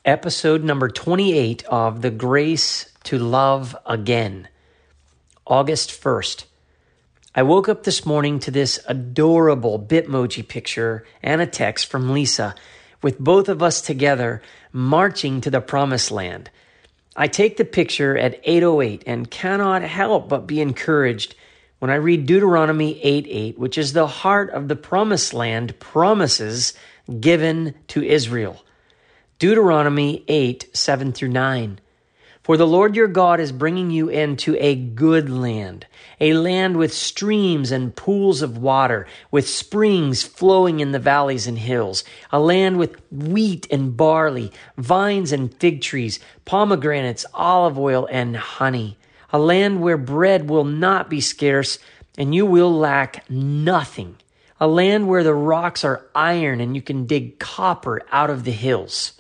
episode number 28 of The Grace to Love Again, August 1st. I woke up this morning to this adorable Bitmoji picture and a text from Lisa, with both of us together marching to the promised land. I take the picture at 8:08 and cannot help but be encouraged when I read Deuteronomy 8:8, which is the heart of the promised land promises given to Israel. Deuteronomy 8:7-9. For the Lord your God is bringing you into a good land, a land with streams and pools of water, with springs flowing in the valleys and hills, a land with wheat and barley, vines and fig trees, pomegranates, olive oil, and honey, a land where bread will not be scarce and you will lack nothing, a land where the rocks are iron and you can dig copper out of the hills.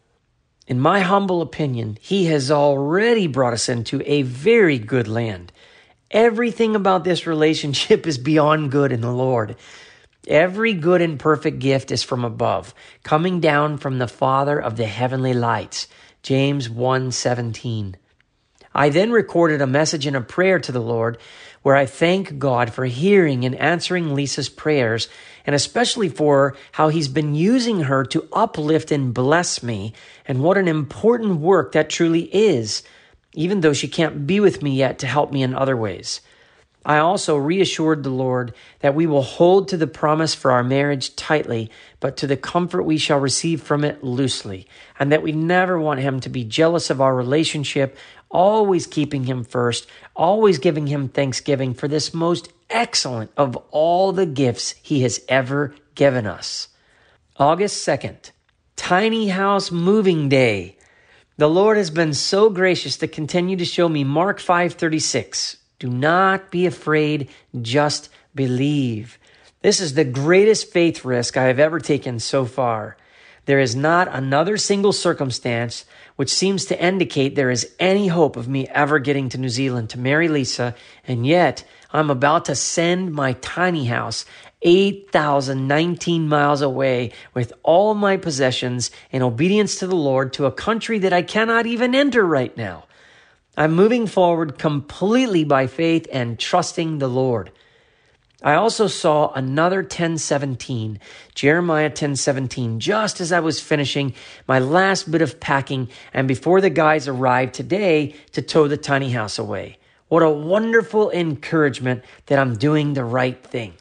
In my humble opinion, he has already brought us into a very good land. Everything about this relationship is beyond good in the Lord. Every good and perfect gift is from above, coming down from the Father of the heavenly lights. James 1:17. I then recorded a message and a prayer to the Lord where I thank God for hearing and answering Lisa's prayers, and especially for how he's been using her to uplift and bless me, and what an important work that truly is, even though she can't be with me yet to help me in other ways. I also reassured the Lord that we will hold to the promise for our marriage tightly, but to the comfort we shall receive from it loosely, and that we never want him to be jealous of our relationship, always keeping him first, always giving him thanksgiving for this most excellent of all the gifts he has ever given us. August 2nd, Tiny House Moving Day. The Lord has been so gracious to continue to show me Mark 5:36. Do not be afraid, just believe. This is the greatest faith risk I have ever taken so far. There is not another single circumstance which seems to indicate there is any hope of me ever getting to New Zealand to marry Lisa, and yet I'm about to send my tiny house 8,019 miles away with all my possessions in obedience to the Lord to a country that I cannot even enter right now. I'm moving forward completely by faith and trusting the Lord. I also saw another 10:17, Jeremiah 10:17, just as I was finishing my last bit of packing and before the guys arrived today to tow the tiny house away. What a wonderful encouragement that I'm doing the right thing.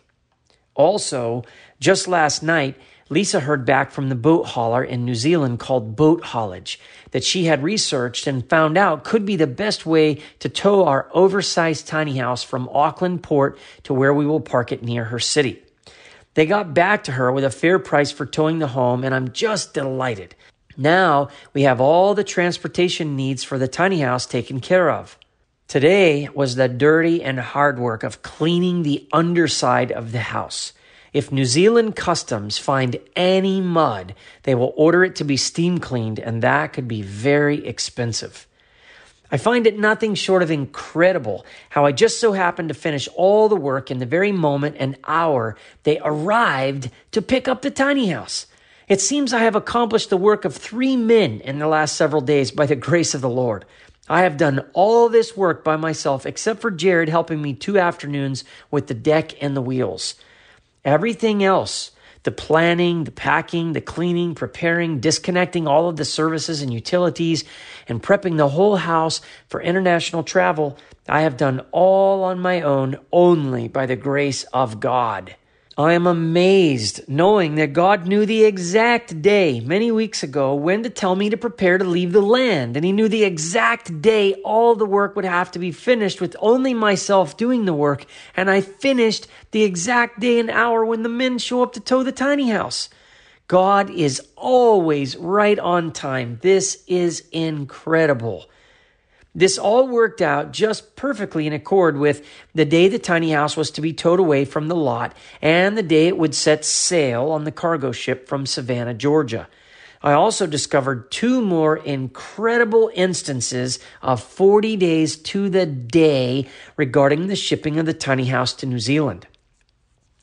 Also, just last night, Lisa heard back from the boat hauler in New Zealand called Boat Haulage that she had researched and found out could be the best way to tow our oversized tiny house from Auckland Port to where we will park it near her city. They got back to her with a fair price for towing the home, and I'm just delighted. Now we have all the transportation needs for the tiny house taken care of. Today was the dirty and hard work of cleaning the underside of the house. If New Zealand Customs find any mud, they will order it to be steam cleaned, and that could be very expensive. I find it nothing short of incredible how I just so happened to finish all the work in the very moment and hour they arrived to pick up the tiny house. It seems I have accomplished the work of 3 men in the last several days by the grace of the Lord. I have done all this work by myself except for Jared helping me 2 afternoons with the deck and the wheels. Everything else, the planning, the packing, the cleaning, preparing, disconnecting all of the services and utilities, and prepping the whole house for international travel, I have done all on my own only by the grace of God. I am amazed knowing that God knew the exact day many weeks ago when to tell me to prepare to leave the land, and he knew the exact day all the work would have to be finished with only myself doing the work, and I finished the exact day and hour when the men show up to tow the tiny house. God is always right on time. This is incredible. This all worked out just perfectly in accord with the day the tiny house was to be towed away from the lot and the day it would set sail on the cargo ship from Savannah, Georgia. I also discovered 2 more incredible instances of 40 days to the day regarding the shipping of the tiny house to New Zealand.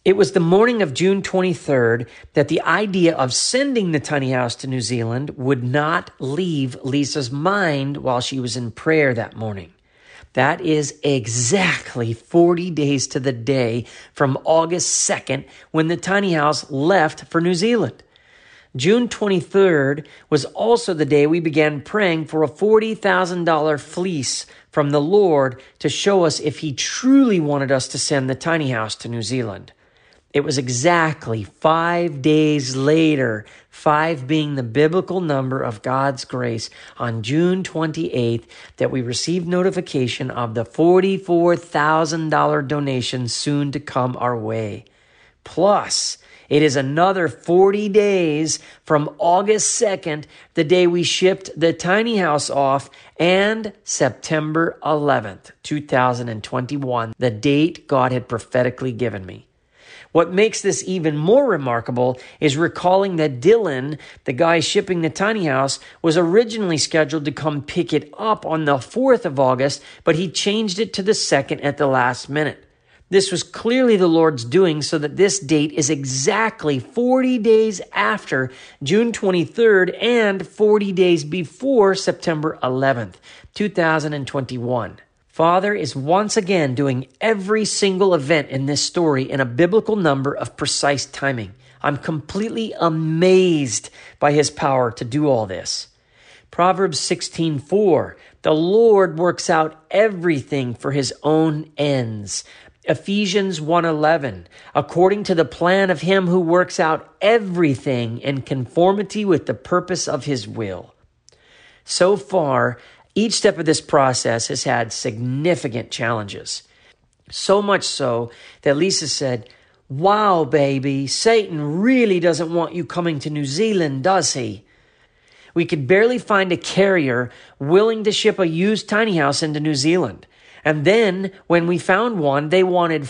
It was the morning of June 23rd that the idea of sending the tiny house to New Zealand would not leave Lisa's mind while she was in prayer that morning. That is exactly 40 days to the day from August 2nd when the tiny house left for New Zealand. June 23rd was also the day we began praying for a $40,000 fleece from the Lord to show us if He truly wanted us to send the tiny house to New Zealand. It was exactly 5 days later, 5 being the biblical number of God's grace, on June 28th, that we received notification of the $44,000 donation soon to come our way. Plus, it is another 40 days from August 2nd, the day we shipped the tiny house off, and September 11th, 2021, the date God had prophetically given me. What makes this even more remarkable is recalling that Dylan, the guy shipping the tiny house, was originally scheduled to come pick it up on the 4th of August, but he changed it to the 2nd at the last minute. This was clearly the Lord's doing, so that this date is exactly 40 days after June 23rd and 40 days before September 11th, 2021. Father is once again doing every single event in this story in a biblical number of precise timing. I'm completely amazed by His power to do all this. Proverbs 16:4, the Lord works out everything for His own ends. Ephesians 1:11, according to the plan of Him who works out everything in conformity with the purpose of His will. So far, each step of this process has had significant challenges. So much so that Lisa said, "Wow, baby, Satan really doesn't want you coming to New Zealand, does he?" We could barely find a carrier willing to ship a used tiny house into New Zealand. And then when we found one, they wanted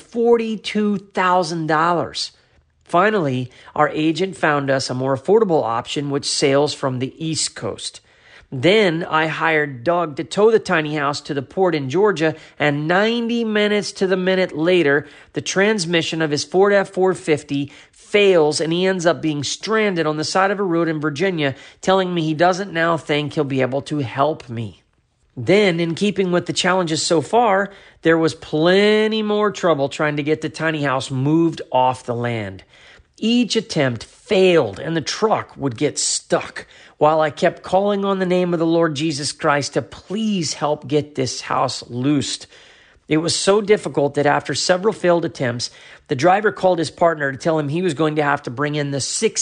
$42,000. Finally, our agent found us a more affordable option, which sails from the East Coast. Then I hired Doug to tow the tiny house to the port in Georgia, and 90 minutes to the minute later, the transmission of his Ford F-450 fails and he ends up being stranded on the side of a road in Virginia, telling me he doesn't now think he'll be able to help me. Then, in keeping with the challenges so far, there was plenty more trouble trying to get the tiny house moved off the land. Each attempt failed and the truck would get stuck, while I kept calling on the name of the Lord Jesus Christ to please help get this house loosed. It was so difficult that after several failed attempts, the driver called his partner to tell him he was going to have to bring in the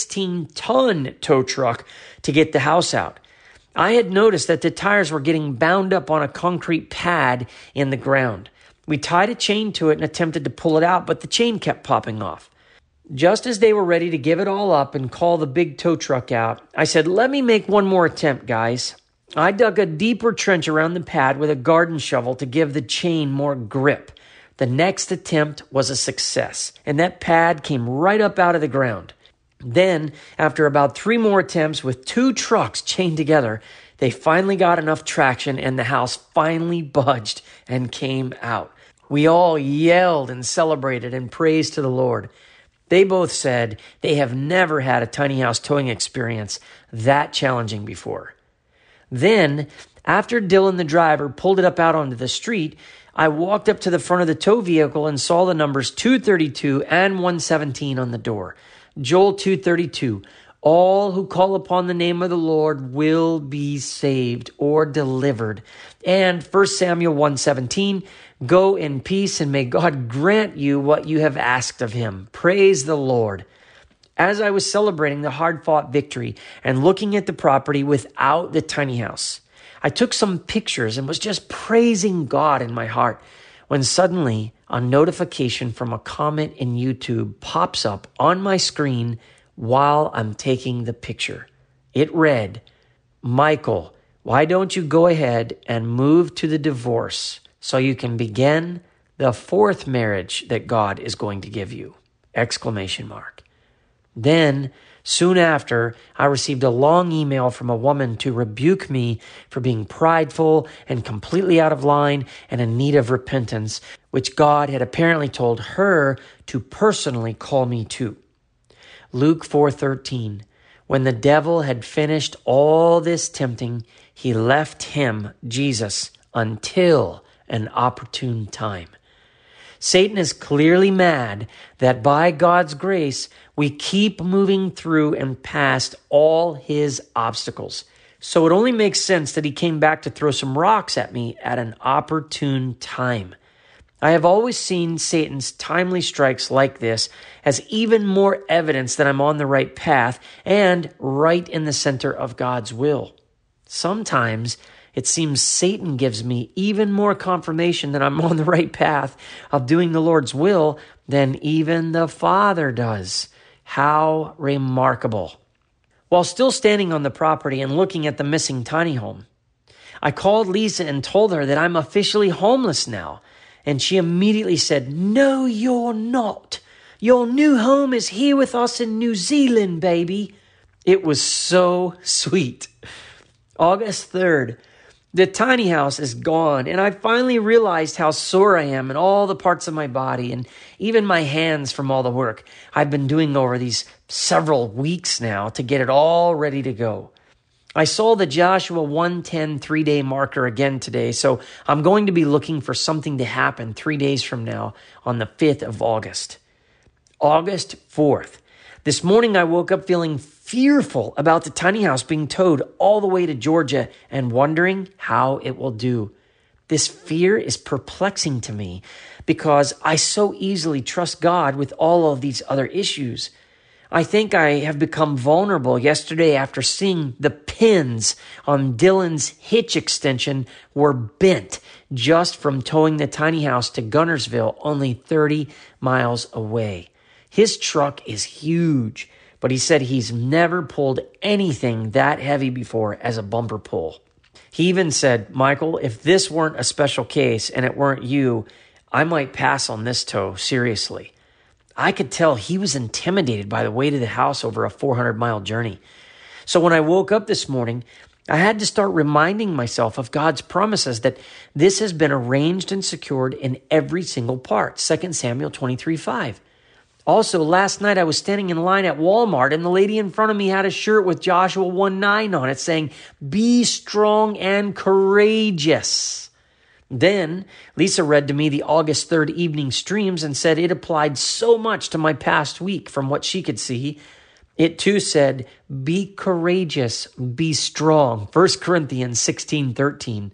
16-ton tow truck to get the house out. I had noticed that the tires were getting bound up on a concrete pad in the ground. We tied a chain to it and attempted to pull it out, but the chain kept popping off. Just as they were ready to give it all up and call the big tow truck out, I said, "Let me make one more attempt, guys." I dug a deeper trench around the pad with a garden shovel to give the chain more grip. The next attempt was a success, and that pad came right up out of the ground. Then, after about 3 more attempts with 2 trucks chained together, they finally got enough traction and the house finally budged and came out. We all yelled and celebrated and praised to the Lord. They both said they have never had a tiny house towing experience that challenging before. Then, after Dylan the driver pulled it up out onto the street, I walked up to the front of the tow vehicle and saw the numbers 232 and 117 on the door. Joel 2:32, all who call upon the name of the Lord will be saved or delivered. And 1 Samuel 1:17, go in peace and may God grant you what you have asked of him. Praise the Lord. As I was celebrating the hard-fought victory and looking at the property without the tiny house, I took some pictures and was just praising God in my heart when suddenly a notification from a comment in YouTube pops up on my screen while I'm taking the picture. It read, "Michael, why don't you go ahead and move to the divorce so you can begin the 4th marriage that God is going to give you?" Exclamation mark. Then Soon after, I received a long email from a woman to rebuke me for being prideful and completely out of line and in need of repentance, which God had apparently told her to personally call me to. Luke 4:13. When the devil had finished all this tempting, he left him, Jesus, until an opportune time. Satan is clearly mad that by God's grace, we keep moving through and past all his obstacles. So it only makes sense that he came back to throw some rocks at me at an opportune time. I have always seen Satan's timely strikes like this as even more evidence that I'm on the right path and right in the center of God's will. Sometimes it seems Satan gives me even more confirmation that I'm on the right path of doing the Lord's will than even the Father does. How remarkable. While still standing on the property and looking at the missing tiny home, I called Lisa and told her that I'm officially homeless now. And she immediately said, "No, you're not. Your new home is here with us in New Zealand, baby." It was so sweet. August 3rd, the tiny house is gone, and I finally realized how sore I am in all the parts of my body and even my hands from all the work I've been doing over these several weeks now to get it all ready to go. I saw the Joshua 1:10 3-day marker again today, so I'm going to be looking for something to happen 3 days from now on the 5th of August. August 4th. This morning I woke up feeling fearful about the tiny house being towed all the way to Georgia and wondering how it will do. This fear is perplexing to me because I so easily trust God with all of these other issues. I think I have become vulnerable yesterday after seeing the pins on Dylan's hitch extension were bent just from towing the tiny house to Gunnersville, only 30 miles away. His truck is huge, but he said he's never pulled anything that heavy before as a bumper pull. He even said, "Michael, if this weren't a special case and it weren't you, I might pass on this tow seriously." I could tell he was intimidated by the weight of the house over a 400-mile journey. So when I woke up this morning, I had to start reminding myself of God's promises that this has been arranged and secured in every single part. 2 Samuel 23:5. Also, last night I was standing in line at Walmart and the lady in front of me had a shirt with Joshua 1:9 on it saying, "Be strong and courageous." Then Lisa read to me the August 3rd evening streams and said it applied so much to my past week from what she could see. It too said, "Be courageous, be strong." 1 Corinthians 16:13.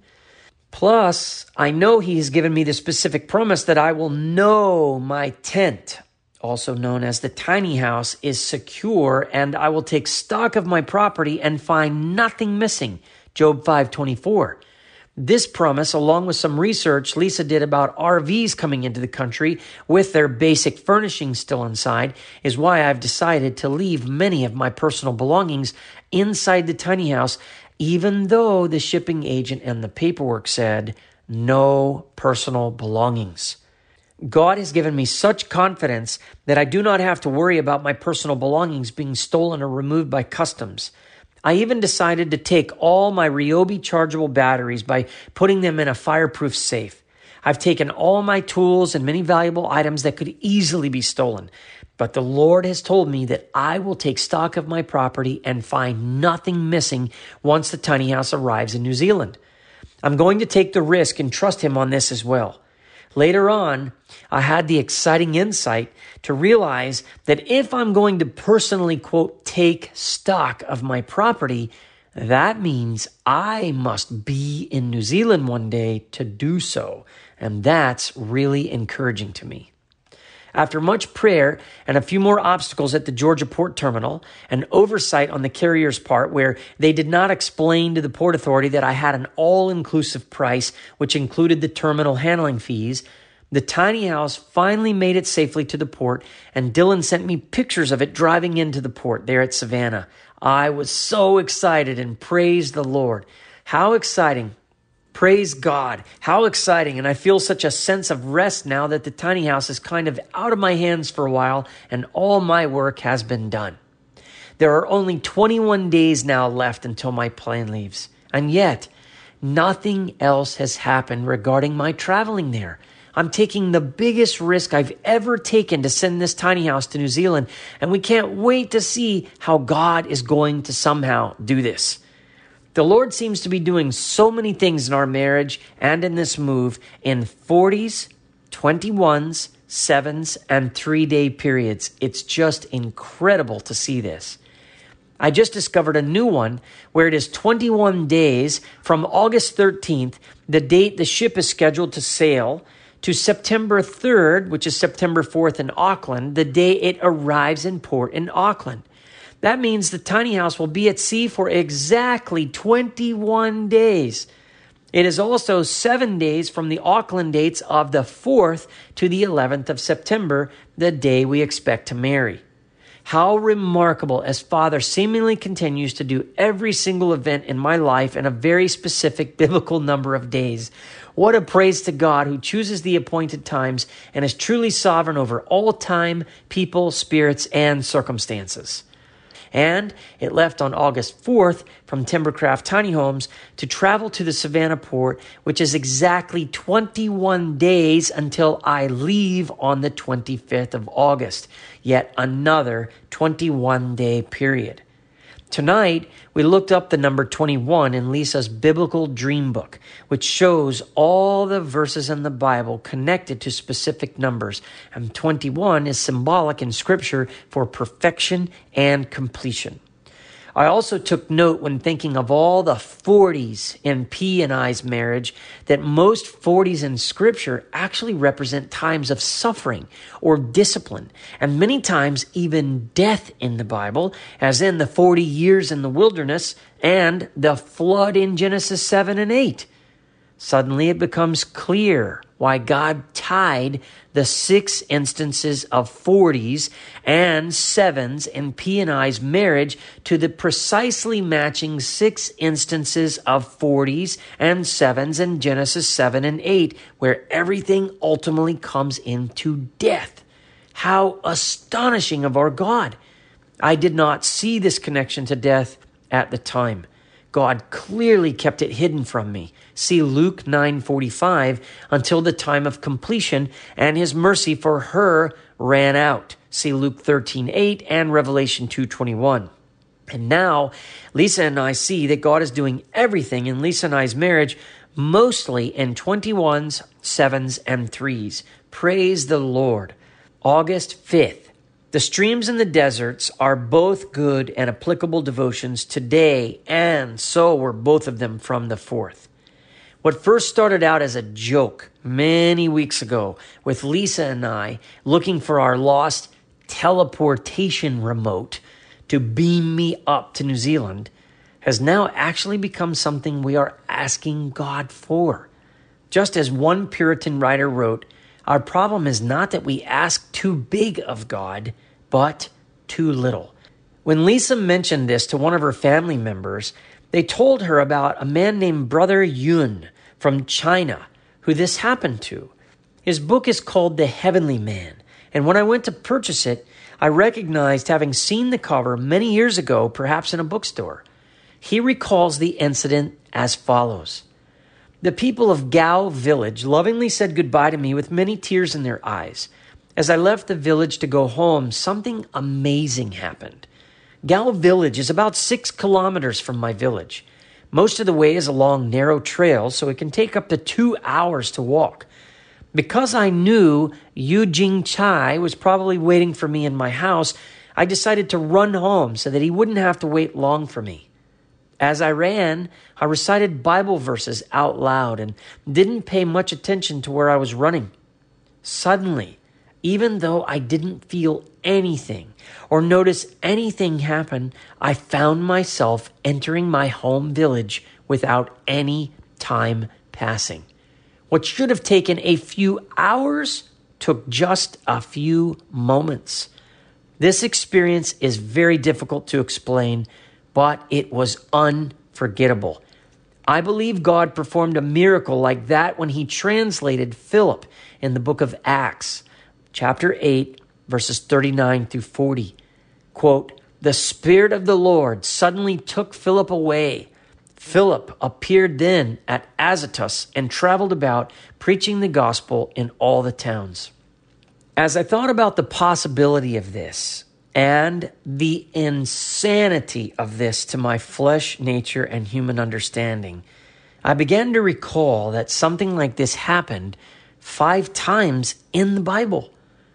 Plus, I know he has given me the specific promise that I will know my tent, also known as the tiny house, is secure and I will take stock of my property and find nothing missing. Job 5:24. This promise, along with some research Lisa did about RVs coming into the country with their basic furnishings still inside, is why I've decided to leave many of my personal belongings inside the tiny house, even though the shipping agent and the paperwork said no personal belongings. God has given me such confidence that I do not have to worry about my personal belongings being stolen or removed by customs. I even decided to take all my Ryobi chargeable batteries by putting them in a fireproof safe. I've taken all my tools and many valuable items that could easily be stolen. But the Lord has told me that I will take stock of my property and find nothing missing once the tiny house arrives in New Zealand. I'm going to take the risk and trust him on this as well. Later on, I had the exciting insight to realize that if I'm going to personally, quote, take stock of my property, that means I must be in New Zealand one day to do so. And that's really encouraging to me. After much prayer and a few more obstacles at the Georgia Port Terminal, and oversight on the carrier's part where they did not explain to the Port Authority that I had an all-inclusive price, which included the terminal handling fees, the tiny house finally made it safely to the port, and Dylan sent me pictures of it driving into the port there at Savannah. I was so excited and praised the Lord. How exciting. Praise God. How exciting. And I feel such a sense of rest now that the tiny house is kind of out of my hands for a while and all my work has been done. There are only 21 days now left until my plane leaves. And yet, nothing else has happened regarding my traveling there. I'm taking the biggest risk I've ever taken to send this tiny house to New Zealand, and we can't wait to see how God is going to somehow do this. The Lord seems to be doing so many things in our marriage and in this move in 40s, 21s, 7s, and 3-day periods. It's just incredible to see this. I just discovered a new one where it is 21 days from August 13th, the date the ship is scheduled to sail, to September 3rd, which is September 4th in Auckland, the day it arrives in port in Auckland. That means the tiny house will be at sea for exactly 21 days. It is also 7 days from the Auckland dates of the 4th to the 11th of September, the day we expect to marry. How remarkable as Father seemingly continues to do every single event in my life in a very specific biblical number of days. What a praise to God who chooses the appointed times and is truly sovereign over all time, people, spirits, and circumstances. And it left on August 4th from Timbercraft Tiny Homes to travel to the Savannah port, which is exactly 21 days until I leave on the 25th of August. Yet another 21-day period. Tonight, we looked up the number 21 in Lisa's biblical dream book, which shows all the verses in the Bible connected to specific numbers. And 21 is symbolic in Scripture for perfection and completion. I also took note when thinking of all the 40s in P and I's marriage that most 40s in Scripture actually represent times of suffering or discipline, and many times even death in the Bible, as in the 40 years in the wilderness and the flood in Genesis 7 and 8. Suddenly it becomes clear why God tied the 6 instances of 40s and 7s in P and I's marriage to the precisely matching 6 instances of 40s and 7s in Genesis 7 and 8, where everything ultimately comes into death. How astonishing of our God! I did not see this connection to death at the time. God clearly kept it hidden from me. See Luke 9:45, until the time of completion, and his mercy for her ran out. See Luke 13:8 and Revelation 2:21. And now, Lisa and I see that God is doing everything in Lisa and I's marriage, mostly in 21s, 7s, and 3s. Praise the Lord. August 5th. The streams and the deserts are both good and applicable devotions today, and so were both of them from the 4th. What first started out as a joke many weeks ago with Lisa and I looking for our lost teleportation remote to beam me up to New Zealand has now actually become something we are asking God for. Just as one Puritan writer wrote, our problem is not that we ask too big of God, but too little. When Lisa mentioned this to one of her family members, they told her about a man named Brother Yun from China who this happened to. His book is called The Heavenly Man, and when I went to purchase it, I recognized having seen the cover many years ago, perhaps in a bookstore. He recalls the incident as follows. The people of Gao village lovingly said goodbye to me with many tears in their eyes. As I left the village to go home, something amazing happened. Gao village is about 6 kilometers from my village. Most of the way is along narrow trails, so it can take up to 2 hours to walk. Because I knew Yu Jing Chai was probably waiting for me in my house, I decided to run home so that he wouldn't have to wait long for me. As I ran, I recited Bible verses out loud and didn't pay much attention to where I was running. Suddenly, even though I didn't feel anything or notice anything happen, I found myself entering my home village without any time passing. What should have taken a few hours took just a few moments. This experience is very difficult to explain, but it was unforgettable. I believe God performed a miracle like that when he translated Philip in the book of Acts, chapter 8, verses 39 through 40. Quote, the Spirit of the Lord suddenly took Philip away. Philip appeared then at Azotus and traveled about preaching the gospel in all the towns. As I thought about the possibility of this and the insanity of this to my flesh nature and human understanding, I began to recall that something like this happened 5 times in the Bible.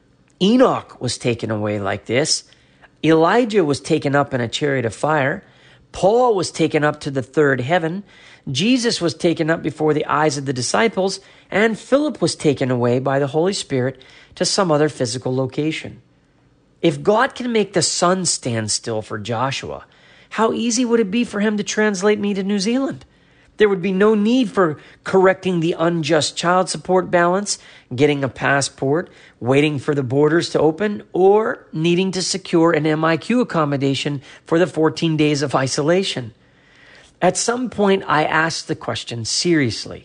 Enoch was taken away like this. Elijah was taken up in a chariot of fire. Paul was taken up to the 3rd heaven. Jesus was taken up before the eyes of the disciples, and Philip was taken away by the Holy Spirit to some other physical location. If God can make the sun stand still for Joshua, how easy would it be for him to translate me to New Zealand? There would be no need for correcting the unjust child support balance, getting a passport, waiting for the borders to open, or needing to secure an MIQ accommodation for the 14 days of isolation. At some point, I asked the question seriously,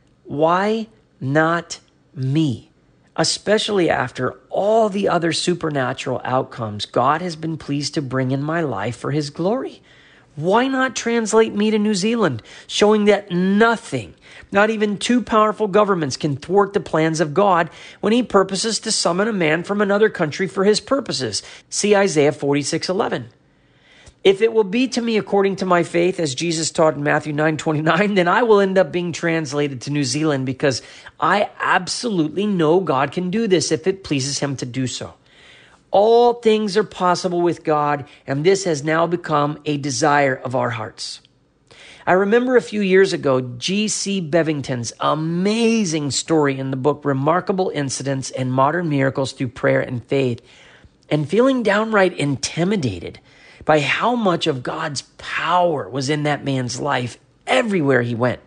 why not me? Especially after all the other supernatural outcomes God has been pleased to bring in my life for his glory. Why not translate me to New Zealand, showing that nothing, not even 2 powerful governments, can thwart the plans of God when he purposes to summon a man from another country for his purposes? See Isaiah 46:11. If it will be to me according to my faith, as Jesus taught in Matthew 9:29, then I will end up being translated to New Zealand because I absolutely know God can do this if it pleases him to do so. All things are possible with God, and this has now become a desire of our hearts. I remember a few years ago, G.C. Bevington's amazing story in the book Remarkable Incidents and Modern Miracles Through Prayer and Faith, and feeling downright intimidated by how much of God's power was in that man's life everywhere he went.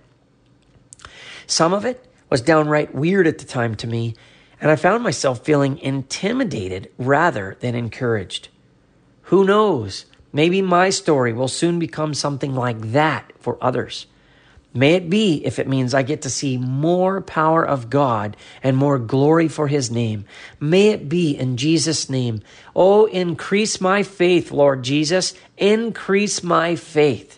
Some of it was downright weird at the time to me, and I found myself feeling intimidated rather than encouraged. Who knows? Maybe my story will soon become something like that for others. May it be if it means I get to see more power of God and more glory for his name. May it be in Jesus' name. Oh, increase my faith, Lord Jesus. Increase my faith.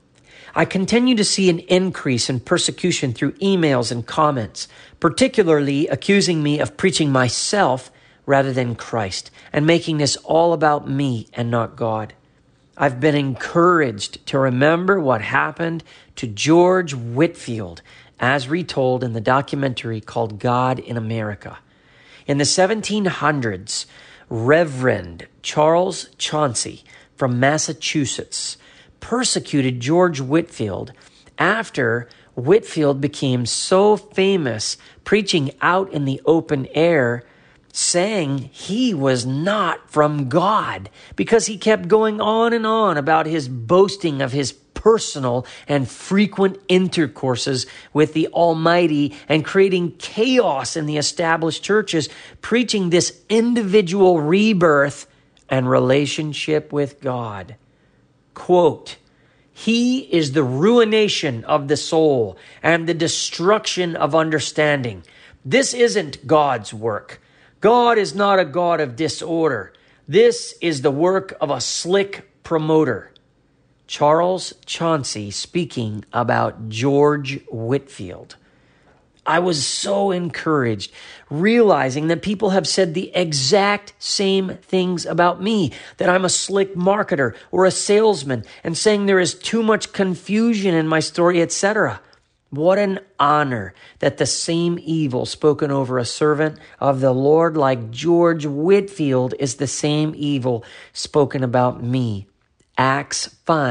I continue to see an increase in persecution through emails and comments, particularly accusing me of preaching myself rather than Christ and making this all about me and not God. I've been encouraged to remember what happened to George Whitefield, as retold in the documentary called God in America. In the 1700s, Reverend Charles Chauncey from Massachusetts persecuted George Whitefield after Whitefield became so famous preaching out in the open air, saying he was not from God because he kept going on and on about his boasting of his personal and frequent intercourses with the Almighty and creating chaos in the established churches, preaching this individual rebirth and relationship with God. Quote, he is the ruination of the soul and the destruction of understanding. This isn't God's work. God is not a God of disorder. This is the work of a slick promoter. Charles Chauncey speaking about George Whitefield. I was so encouraged, realizing that people have said the exact same things about me, that I'm a slick marketer or a salesman, and saying there is too much confusion in my story, etc. What an honor that the same evil spoken over a servant of the Lord like George Whitefield is the same evil spoken about me. Acts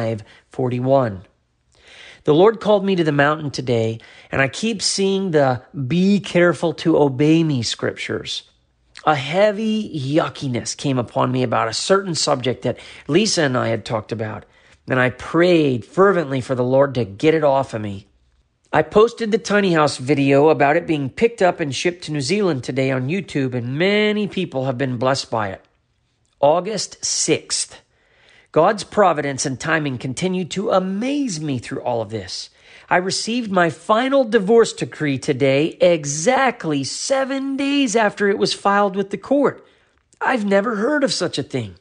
5:41. The Lord called me to the mountain today, and I keep seeing the be careful to obey me scriptures. A heavy yuckiness came upon me about a certain subject that Lisa and I had talked about, and I prayed fervently for the Lord to get it off of me. I posted the tiny house video about it being picked up and shipped to New Zealand today on YouTube, and many people have been blessed by it. August 6th. God's providence and timing continue to amaze me through all of this. I received my final divorce decree today, exactly 7 days after it was filed with the court. I've never heard of such a thing.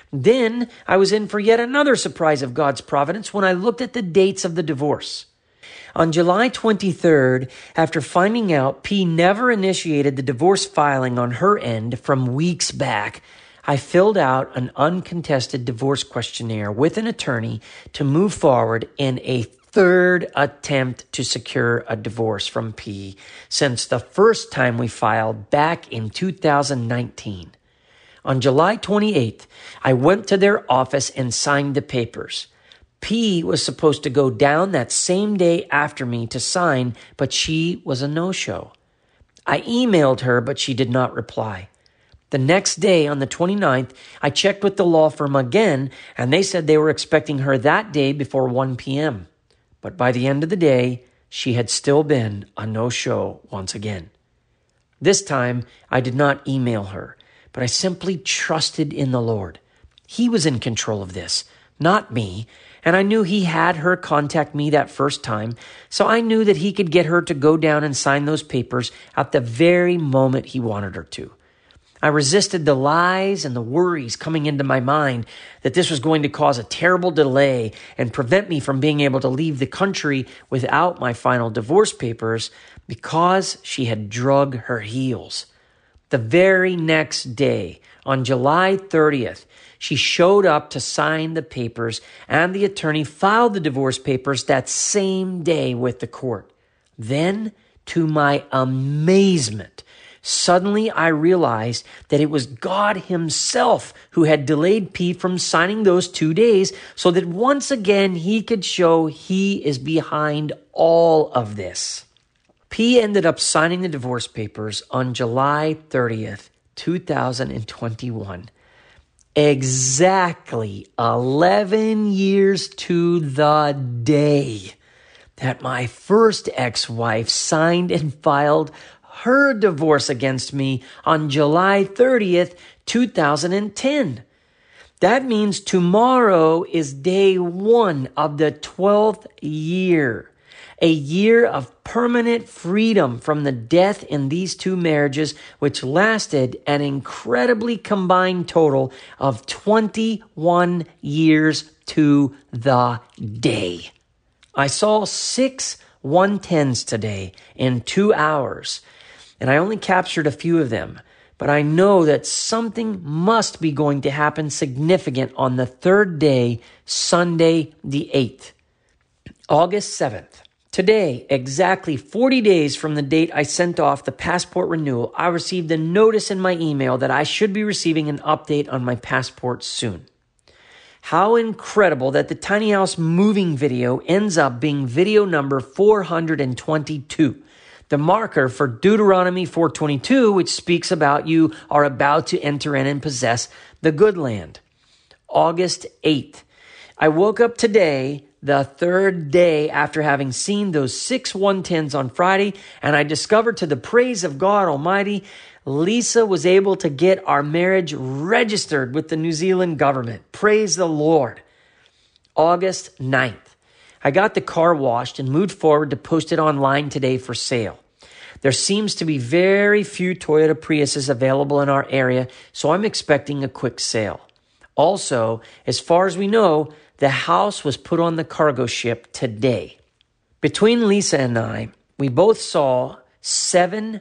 Then I was in for yet another surprise of God's providence when I looked at the dates of the divorce. On July 23rd, after finding out P never initiated the divorce filing on her end from weeks back, I filled out an uncontested divorce questionnaire with an attorney to move forward in a third attempt to secure a divorce from P since the first time we filed back in 2019. On July 28th, I went to their office and signed the papers. P was supposed to go down that same day after me to sign, but she was a no-show. I emailed her, but she did not reply. The next day, on the 29th, I checked with the law firm again, and they said they were expecting her that day before 1 p.m. But by the end of the day, she had still been a no-show once again. This time, I did not email her, but I simply trusted in the Lord. He was in control of this, not me, and I knew he had her contact me that first time, so I knew that he could get her to go down and sign those papers at the very moment he wanted her to. I resisted the lies and the worries coming into my mind that this was going to cause a terrible delay and prevent me from being able to leave the country without my final divorce papers because she had drug her heels. The very next day, on July 30th, she showed up to sign the papers, and the attorney filed the divorce papers that same day with the court. Then, to my amazement, suddenly I realized that it was God himself who had delayed P from signing those 2 days so that once again he could show he is behind all of this. P ended up signing the divorce papers on July 30th, 2021. Exactly 11 years to the day that my first ex-wife signed and filed her divorce against me on July 30th, 2010. That means tomorrow is day 1 of the 12th year, a year of permanent freedom from the death in these two marriages, which lasted an incredibly combined total of 21 years to the day. I saw 6 110s today in 2 hours, and I only captured a few of them, but I know that something must be going to happen significant on the third day, Sunday the 8th, August 7th. Today, exactly 40 days from the date I sent off the passport renewal, I received a notice in my email that I should be receiving an update on my passport soon. How incredible that the tiny house moving video ends up being video number 422, the marker for Deuteronomy 4:22, which speaks about you are about to enter in and possess the good land. August 8th. I woke up today, the third day after having seen those 6 110s on Friday, and I discovered, to the praise of God Almighty, Lisa was able to get our marriage registered with the New Zealand government. Praise the Lord. August 9th. I got the car washed and moved forward to post it online today for sale. There seems to be very few Toyota Priuses available in our area, so I'm expecting a quick sale. Also, as far as we know, the house was put on the cargo ship today. Between Lisa and I, we both saw 7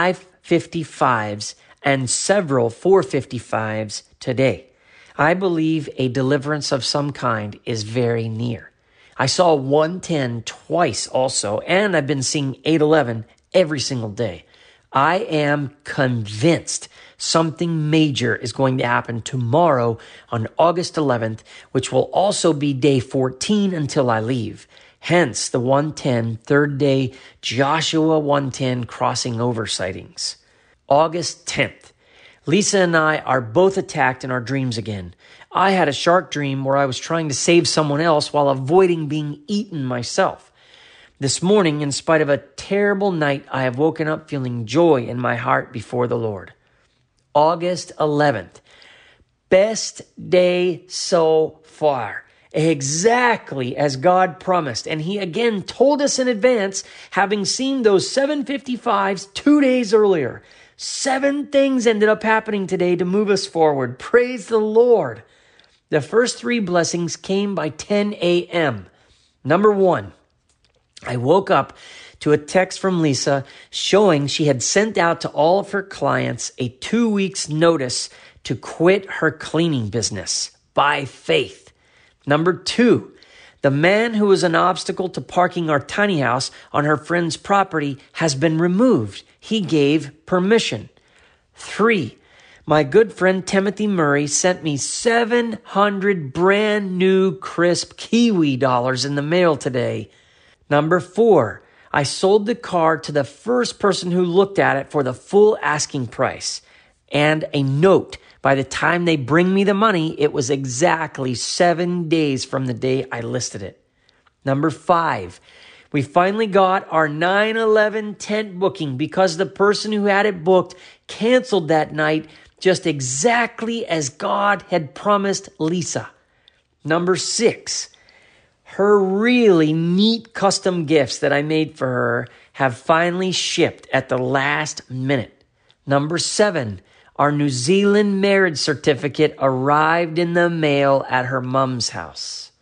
555s and several 455s today. I believe a deliverance of some kind is very near. I saw 110 twice also, and I've been seeing 811 every single day. I am convinced something major is going to happen tomorrow on August 11th, which will also be day 14 until I leave. Hence the 110 third day Joshua 110 crossing over sightings. August 10th. Lisa and I are both attacked in our dreams again. I had a shark dream where I was trying to save someone else while avoiding being eaten myself. This morning, in spite of a terrible night, I have woken up feeling joy in my heart before the Lord. August 11th. Best day so far. Exactly as God promised. And he again told us in advance, having seen those 755s 2 days earlier. 7 things ended up happening today to move us forward. Praise the Lord. The first 3 blessings came by 10 a.m. Number 1, I woke up to a text from Lisa showing she had sent out to all of her clients a 2 weeks notice to quit her cleaning business by faith. Number 2, the man who was an obstacle to parking our tiny house on her friend's property has been removed. He gave permission. 3, my good friend Timothy Murray sent me 700 brand new crisp Kiwi dollars in the mail today. Number 4, I sold the car to the first person who looked at it for the full asking price. And a note, by the time they bring me the money, it was exactly 7 days from the day I listed it. Number 5, we finally got our 9/11 tent booking because the person who had it booked canceled that night just exactly as God had promised Lisa. Number 6, her really neat custom gifts that I made for her have finally shipped at the last minute. Number 7, our New Zealand marriage certificate arrived in the mail at her mom's house.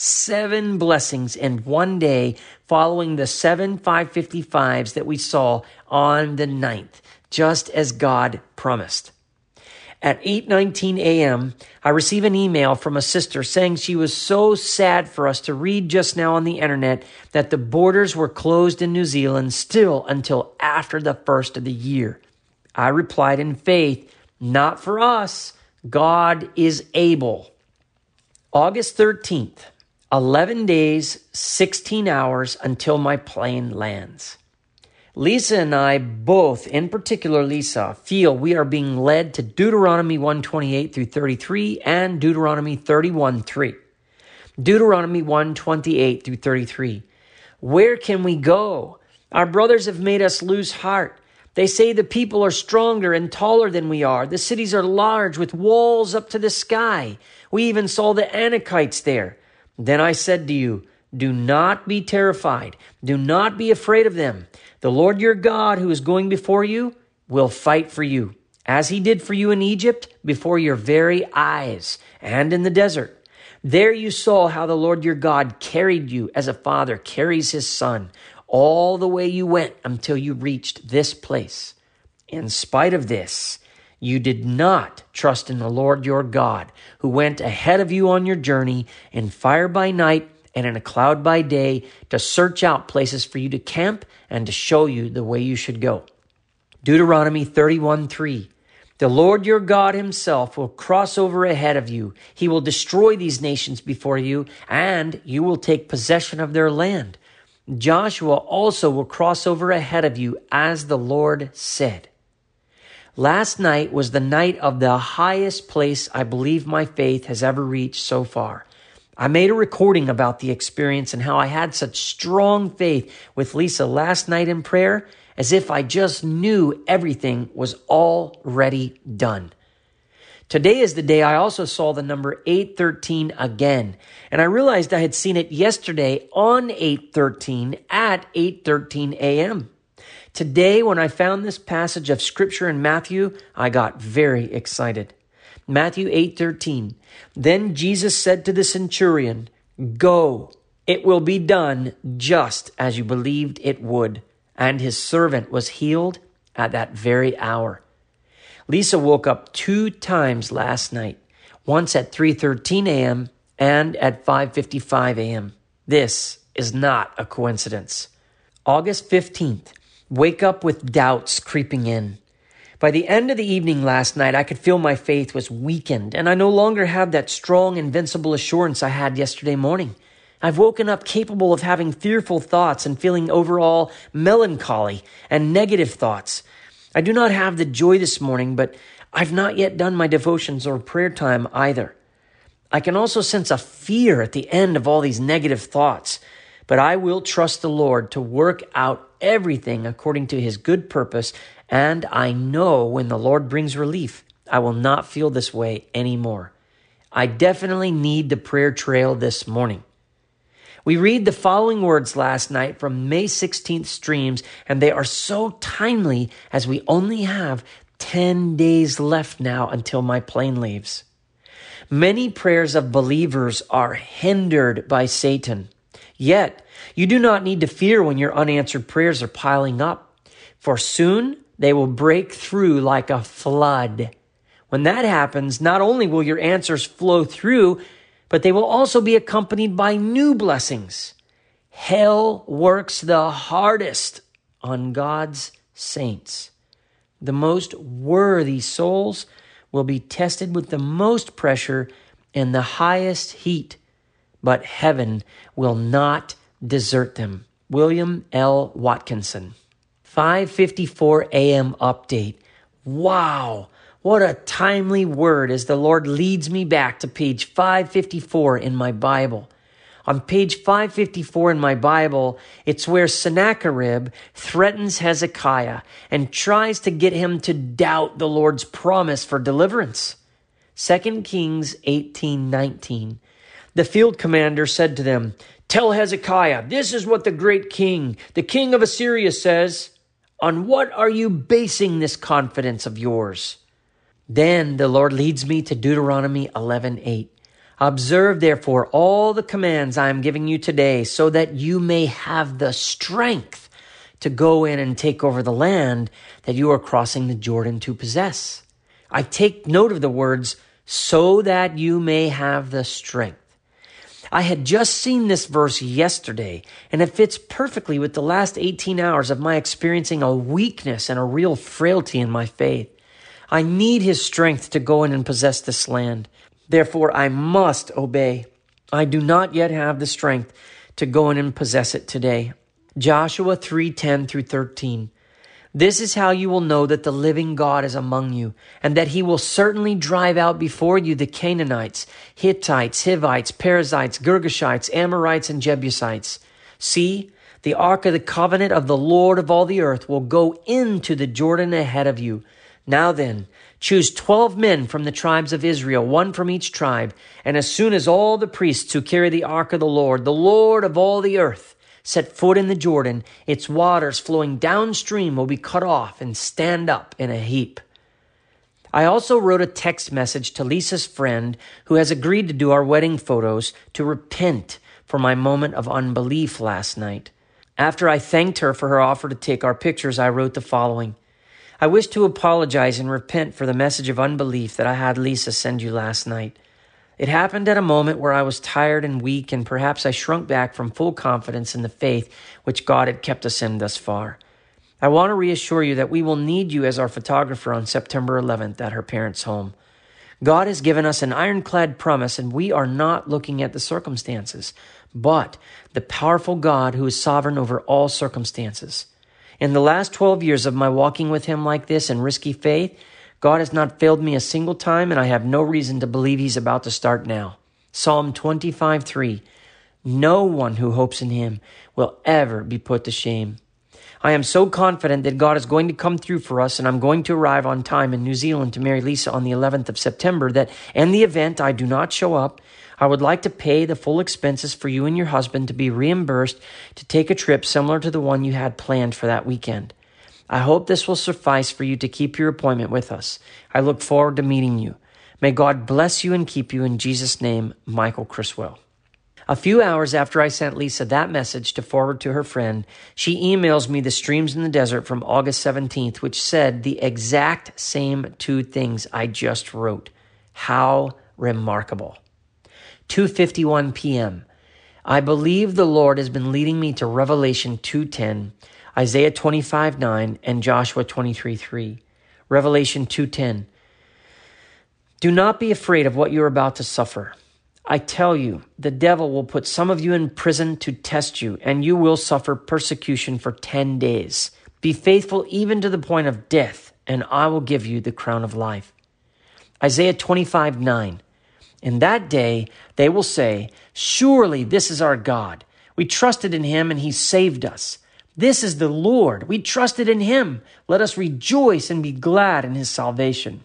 7 blessings in one day following the 7 555s that we saw on the 9th, just as God promised. At 8:19 a.m., I received an email from a sister saying she was so sad for us to read just now on the internet that the borders were closed in New Zealand still until after the first of the year. I replied in faith, not for us. God is able. August 13th, 11 days, 16 hours until my plane lands. Lisa and I both, in particular Lisa, feel we are being led to Deuteronomy 1:28 through 33 and Deuteronomy 31:3. Deuteronomy 1:28 through 33. Where can we go? Our brothers have made us lose heart. They say the people are stronger and taller than we are. The cities are large with walls up to the sky. We even saw the Anakites there. Then I said to you, do not be terrified. Do not be afraid of them. The Lord your God, who is going before you, will fight for you, as he did for you in Egypt, before your very eyes, and in the desert. There you saw how the Lord your God carried you as a father carries his son, all the way you went until you reached this place. In spite of this, you did not trust in the Lord your God, who went ahead of you on your journey in fire by night and in a cloud by day to search out places for you to camp and to show you the way you should go. Deuteronomy 31:3. The Lord your God himself will cross over ahead of you. He will destroy these nations before you, and you will take possession of their land. Joshua also will cross over ahead of you, as the Lord said. Last night was the night of the highest place I believe my faith has ever reached so far. I made a recording about the experience and how I had such strong faith with Lisa last night in prayer, as if I just knew everything was already done. Today is the day I also saw the number 813 again, and I realized I had seen it yesterday on 813 at 8:13 a.m. Today, when I found this passage of scripture in Matthew, I got very excited. Matthew 8:13. Then Jesus said to the centurion, go, it will be done just as you believed it would. And his servant was healed at that very hour. Lisa woke up 2 times last night, once at 3:13 a.m. and at 5:55 a.m. This is not a coincidence. August 15th, wake up with doubts creeping in. By the end of the evening last night, I could feel my faith was weakened, and I no longer had that strong, invincible assurance I had yesterday morning. I've woken up capable of having fearful thoughts and feeling overall melancholy and negative thoughts. I do not have the joy this morning, but I've not yet done my devotions or prayer time either. I can also sense a fear at the end of all these negative thoughts, but I will trust the Lord to work out everything according to his good purpose, and I know when the Lord brings relief, I will not feel this way anymore. I definitely need the prayer trail this morning. We read the following words last night from May 16th streams, and they are so timely as we only have 10 days left now until my plane leaves. Many prayers of believers are hindered by Satan. Yet, you do not need to fear when your unanswered prayers are piling up, for soon they will break through like a flood. When that happens, not only will your answers flow through, but they will also be accompanied by new blessings. Hell works the hardest on God's saints. The most worthy souls will be tested with the most pressure and the highest heat, but heaven will not desert them. William L. Watkinson. 5:54 a.m. update. Wow, what a timely word as the Lord leads me back to page 554 in my Bible. On page 554 in my Bible, it's where Sennacherib threatens Hezekiah and tries to get him to doubt the Lord's promise for deliverance. 2 Kings 18:19. The field commander said to them, "Tell Hezekiah, this is what the great king, the king of Assyria says. On what are you basing this confidence of yours?" Then the Lord leads me to Deuteronomy 11:8. "Observe therefore all the commands I am giving you today, so that you may have the strength to go in and take over the land that you are crossing the Jordan to possess." I take note of the words, "so that you may have the strength." I had just seen this verse yesterday, and it fits perfectly with the last 18 hours of my experiencing a weakness and a real frailty in my faith. I need his strength to go in and possess this land. Therefore, I must obey. I do not yet have the strength to go in and possess it today. Joshua 3:10 through 13. "This is how you will know that the living God is among you, and that he will certainly drive out before you the Canaanites, Hittites, Hivites, Perizzites, Girgashites, Amorites, and Jebusites. See, the ark of the covenant of the Lord of all the earth will go into the Jordan ahead of you. Now then, choose 12 men from the tribes of Israel, one from each tribe. And as soon as all the priests who carry the ark of the Lord of all the earth, set foot in the Jordan, its waters flowing downstream will be cut off and stand up in a heap." I also wrote a text message to Lisa's friend who has agreed to do our wedding photos to repent for my moment of unbelief last night. After I thanked her for her offer to take our pictures, I wrote the following. "I wish to apologize and repent for the message of unbelief that I had Lisa send you last night. It happened at a moment where I was tired and weak, and perhaps I shrunk back from full confidence in the faith which God had kept us in thus far. I want to reassure you that we will need you as our photographer on September 11th at her parents' home. God has given us an ironclad promise, and we are not looking at the circumstances, but the powerful God who is sovereign over all circumstances. In the last 12 years of my walking with him like this in risky faith, God has not failed me a single time, and I have no reason to believe he's about to start now. Psalm 25:3. No one who hopes in him will ever be put to shame. I am so confident that God is going to come through for us, and I'm going to arrive on time in New Zealand to marry Lisa on the 11th of September, that in the event I do not show up, I would like to pay the full expenses for you and your husband to be reimbursed to take a trip similar to the one you had planned for that weekend. I hope this will suffice for you to keep your appointment with us. I look forward to meeting you. May God bless you and keep you in Jesus' name, Michael Criswell." A few hours after I sent Lisa that message to forward to her friend, she emails me the Streams in the Desert from August 17th, which said the exact same two things I just wrote. How remarkable. 2:51 p.m. I believe the Lord has been leading me to Revelation 2:10, Isaiah 25:9, and Joshua 23:3. Revelation 2:10. "Do not be afraid of what you are about to suffer. I tell you, the devil will put some of you in prison to test you, and you will suffer persecution for 10 days. Be faithful even to the point of death, and I will give you the crown of life." Isaiah 25:9. "In that day they will say, 'Surely this is our God. We trusted in him and he saved us. This is the Lord. We trusted in him. Let us rejoice and be glad in his salvation.'"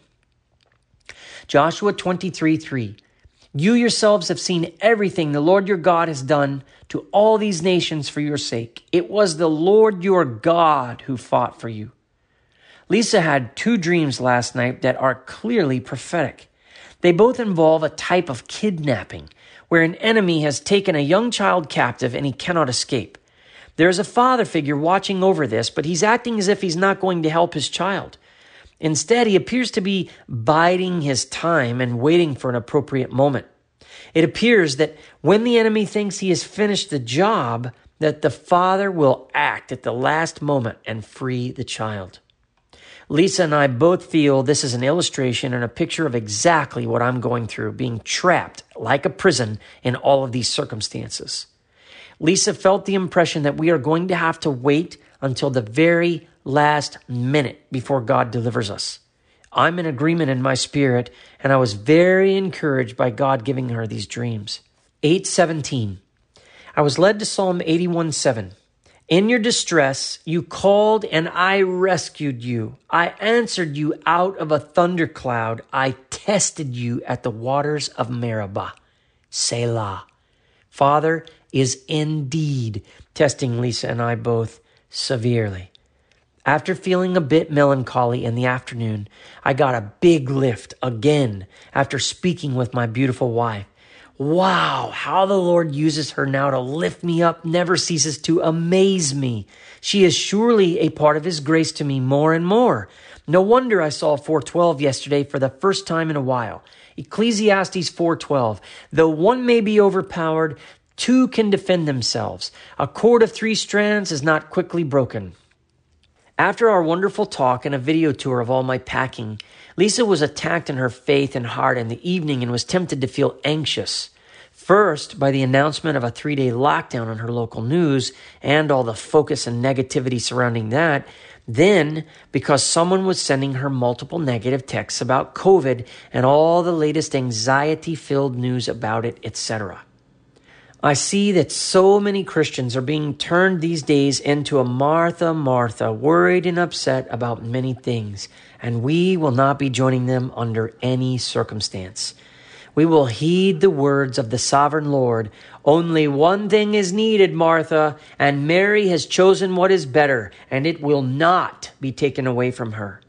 Joshua 23:3. "You yourselves have seen everything the Lord your God has done to all these nations for your sake. It was the Lord your God who fought for you." Lisa had 2 dreams last night that are clearly prophetic. They both involve a type of kidnapping, where an enemy has taken a young child captive and he cannot escape. There is a father figure watching over this, but he's acting as if he's not going to help his child. Instead, he appears to be biding his time and waiting for an appropriate moment. It appears that when the enemy thinks he has finished the job, that the father will act at the last moment and free the child. Lisa and I both feel this is an illustration and a picture of exactly what I'm going through, being trapped like a prison in all of these circumstances. Lisa felt the impression that we are going to have to wait until the very last minute before God delivers us. I'm in agreement in my spirit, and I was very encouraged by God giving her these dreams. 8:17. I was led to Psalm 81:7. In your distress, you called and I rescued you. I answered you out of a thundercloud. I tested you at the waters of Meribah. Selah. Father is indeed testing Lisa and I both severely. After feeling a bit melancholy in the afternoon, I got a big lift again after speaking with my beautiful wife. Wow, how the Lord uses her now to lift me up never ceases to amaze me. She is surely a part of His grace to me more and more. No wonder I saw 4:12 yesterday for the first time in a while. Ecclesiastes 4:12. Though one may be overpowered, two can defend themselves. A cord of 3 strands is not quickly broken. After our wonderful talk and a video tour of all my packing, Lisa was attacked in her faith and heart in the evening and was tempted to feel anxious. First, by the announcement of a 3-day lockdown on her local news and all the focus and negativity surrounding that. Then, because someone was sending her multiple negative texts about COVID and all the latest anxiety-filled news about it, etc. I see that so many Christians are being turned these days into a Martha, worried and upset about many things, and we will not be joining them under any circumstance. We will heed the words of the sovereign Lord. Only one thing is needed, Martha, and Mary has chosen what is better, and it will not be taken away from her.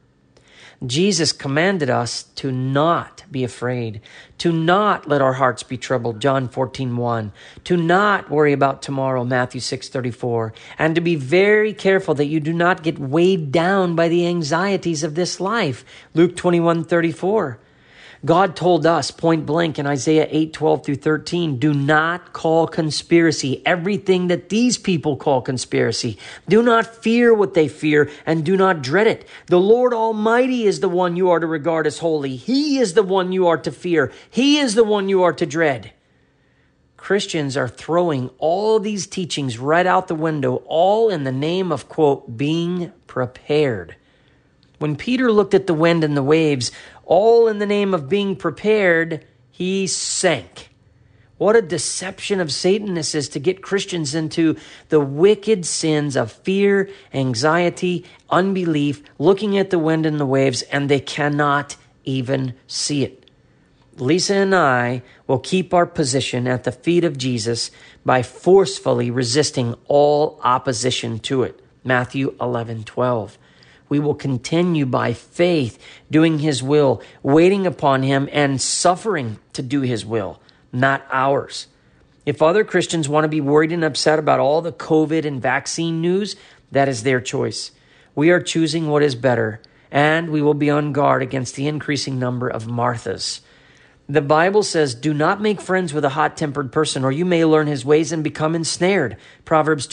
Jesus commanded us to not be afraid, to not let our hearts be troubled, John 14:1, to not worry about tomorrow, Matthew 6:34, and to be very careful that you do not get weighed down by the anxieties of this life, Luke 21:34. God told us point blank in Isaiah 8:12-13, do not call conspiracy everything that these people call conspiracy. Do not fear what they fear and do not dread it. The Lord Almighty is the one you are to regard as holy. He is the one you are to fear. He is the one you are to dread. Christians are throwing all these teachings right out the window, all in the name of, quote, being prepared. When Peter looked at the wind and the waves, all in the name of being prepared, he sank. What a deception of Satan this is to get Christians into the wicked sins of fear, anxiety, unbelief, looking at the wind and the waves, and they cannot even see it. Lisa and I will keep our position at the feet of Jesus by forcefully resisting all opposition to it. Matthew 11:12. We will continue by faith doing His will, waiting upon Him and suffering to do His will, not ours. If other Christians want to be worried and upset about all the COVID and vaccine news, that is their choice. We are choosing what is better, and we will be on guard against the increasing number of Marthas. The Bible says, do not make friends with a hot-tempered person, or you may learn his ways and become ensnared. Proverbs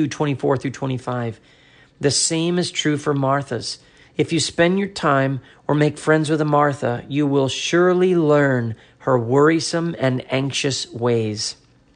22:24-25. The same is true for Marthas. If you spend your time or make friends with a Martha, you will surely learn her worrisome and anxious ways.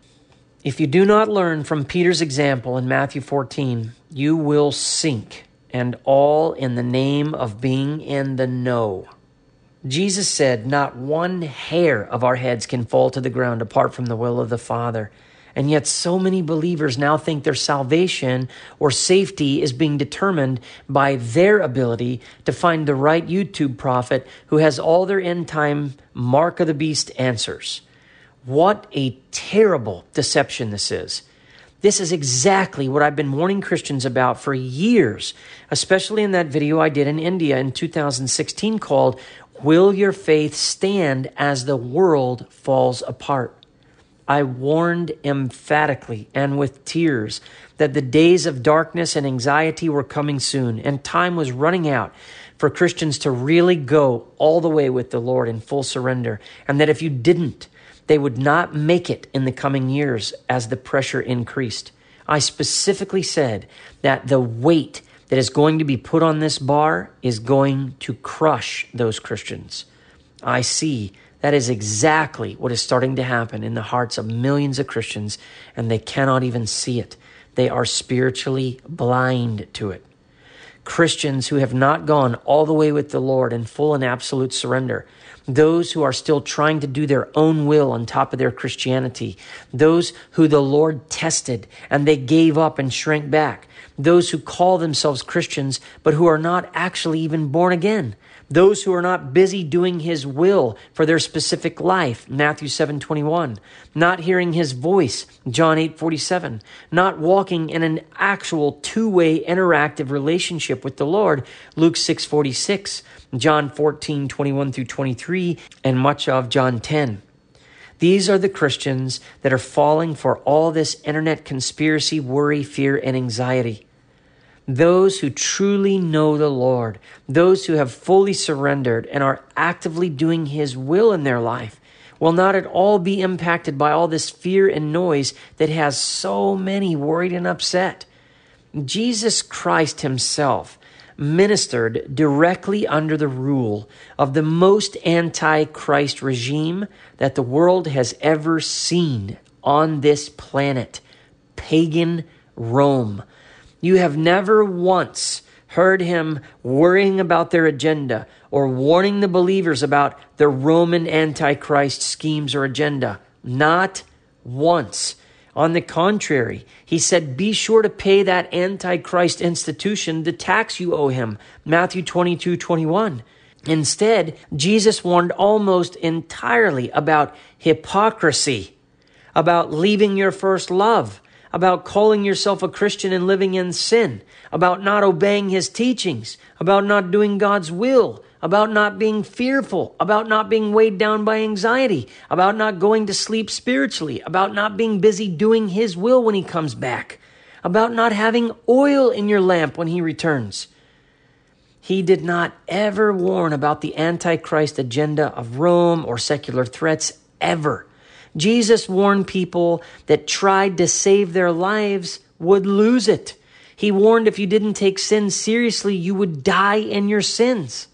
If you do not learn from Peter's example in Matthew 14, you will sink, and all in the name of being in the know. Jesus said, not one hair of our heads can fall to the ground apart from the will of the Father. And yet so many believers now think their salvation or safety is being determined by their ability to find the right YouTube prophet who has all their end time mark of the beast answers. What a terrible deception this is. This is exactly what I've been warning Christians about for years, especially in that video I did in India in 2016 called Will your faith stand as the world falls apart? I warned emphatically and with tears that the days of darkness and anxiety were coming soon, and time was running out for Christians to really go all the way with the Lord in full surrender, and that if you didn't, they would not make it in the coming years as the pressure increased. I specifically said that the weight that is going to be put on this bar is going to crush those Christians. I see that is exactly what is starting to happen in the hearts of millions of Christians, and they cannot even see it. They are spiritually blind to it. Christians who have not gone all the way with the Lord in full and absolute surrender, those who are still trying to do their own will on top of their Christianity, those who the Lord tested and they gave up and shrank back, those who call themselves Christians but who are not actually even born again, those who are not busy doing His will for their specific life, Matthew 7:21, not hearing His voice, John 8:47, not walking in an actual two-way interactive relationship with the Lord, Luke 6:46, John 14:21 through 23, and much of John 10. These are the Christians that are falling for all this internet conspiracy, worry, fear, and anxiety. Those who truly know the Lord, those who have fully surrendered and are actively doing His will in their life, will not at all be impacted by all this fear and noise that has so many worried and upset. Jesus Christ Himself ministered directly under the rule of the most anti-Christ regime that the world has ever seen on this planet, pagan Rome. You have never once heard Him worrying about their agenda or warning the believers about the Roman Antichrist schemes or agenda. Not once. On the contrary, He said, be sure to pay that Antichrist institution the tax you owe him, Matthew 22:21. Instead, Jesus warned almost entirely about hypocrisy, about leaving your first love, about calling yourself a Christian and living in sin, about not obeying His teachings, about not doing God's will, about not being fearful, about not being weighed down by anxiety, about not going to sleep spiritually, about not being busy doing His will when He comes back, about not having oil in your lamp when He returns. He did not ever warn about the Antichrist agenda of Rome or secular threats ever. Jesus warned people that tried to save their lives would lose it. He warned if you didn't take sin seriously, you would die in your sins.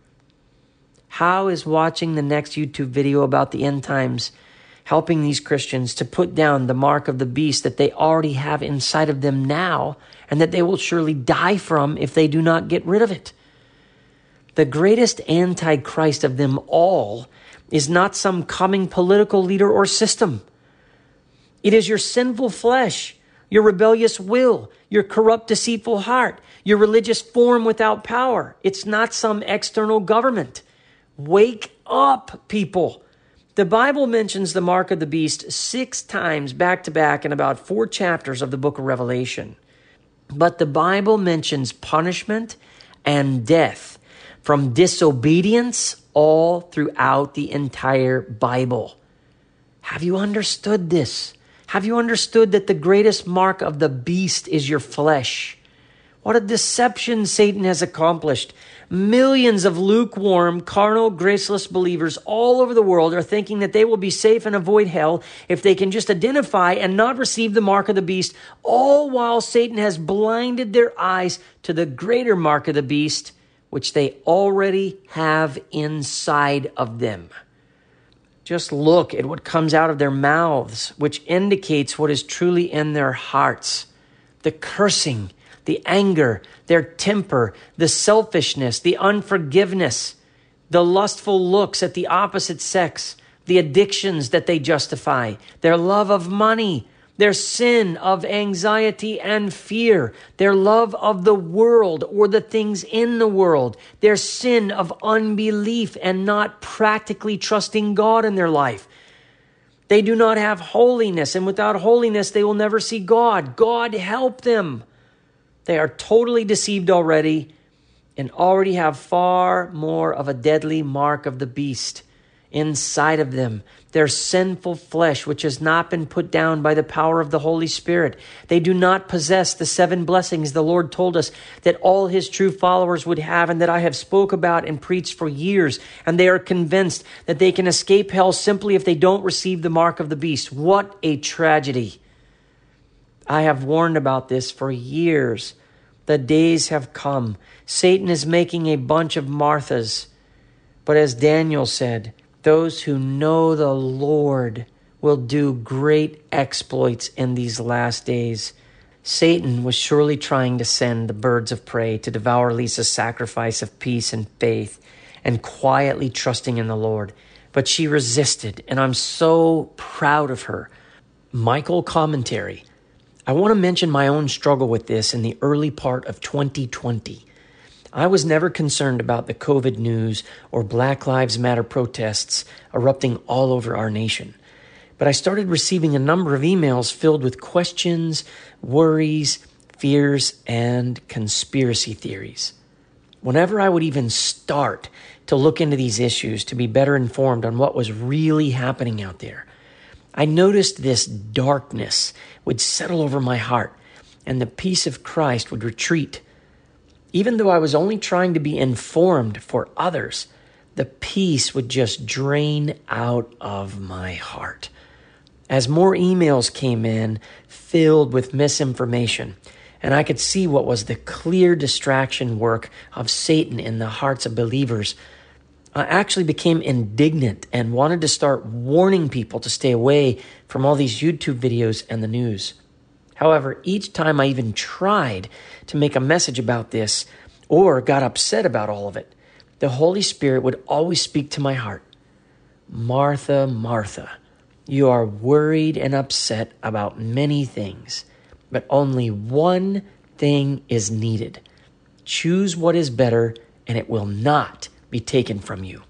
How is watching the next YouTube video about the end times helping these Christians to put down the mark of the beast that they already have inside of them now and that they will surely die from if they do not get rid of it? The greatest antichrist of them all is not some coming political leader or system. It is your sinful flesh, your rebellious will, your corrupt, deceitful heart, your religious form without power. It's not some external government. Wake up, people. The Bible mentions the mark of the beast 6 times back to back in about 4 chapters of the book of Revelation. But the Bible mentions punishment and death from disobedience all throughout the entire Bible. Have you understood this? Have you understood that the greatest mark of the beast is your flesh? What a deception Satan has accomplished. Millions of lukewarm, carnal, graceless believers all over the world are thinking that they will be safe and avoid hell if they can just identify and not receive the mark of the beast, all while Satan has blinded their eyes to the greater mark of the beast, which they already have inside of them. Just look at what comes out of their mouths, which indicates what is truly in their hearts. The cursing, the anger, their temper, the selfishness, the unforgiveness, the lustful looks at the opposite sex, the addictions that they justify, their love of money, their sin of anxiety and fear, their love of the world or the things in the world, their sin of unbelief and not practically trusting God in their life. They do not have holiness, and without holiness, they will never see God. God help them. They are totally deceived already. and already have far more of a deadly mark of the beast inside of them, their sinful flesh, which has not been put down by the power of the Holy Spirit. They do not possess the 7 blessings the Lord told us that all his true followers would have, and that I have spoke about and preached for years. And they are convinced that they can escape hell simply if they don't receive the mark of the beast. What a tragedy. I have warned about this for years. The days have come. Satan is making a bunch of Marthas. But as Daniel said, those who know the Lord will do great exploits in these last days. Satan was surely trying to send the birds of prey to devour Lisa's sacrifice of peace and faith and quietly trusting in the Lord. But she resisted, and I'm so proud of her. Michael commentary. I want to mention my own struggle with this in the early part of 2020. I was never concerned about the COVID news or Black Lives Matter protests erupting all over our nation. But I started receiving a number of emails filled with questions, worries, fears, and conspiracy theories. Whenever I would even start to look into these issues to be better informed on what was really happening out there, I noticed this darkness would settle over my heart and the peace of Christ would retreat. Even though I was only trying to be informed for others, the peace would just drain out of my heart. As more emails came in filled with misinformation, and I could see what was the clear distraction work of Satan in the hearts of believers, I actually became indignant and wanted to start warning people to stay away from all these YouTube videos and the news. However, each time I even tried to make a message about this or got upset about all of it, the Holy Spirit would always speak to my heart. Martha, Martha, you are worried and upset about many things, but only one thing is needed. Choose what is better, and it will not be taken from you.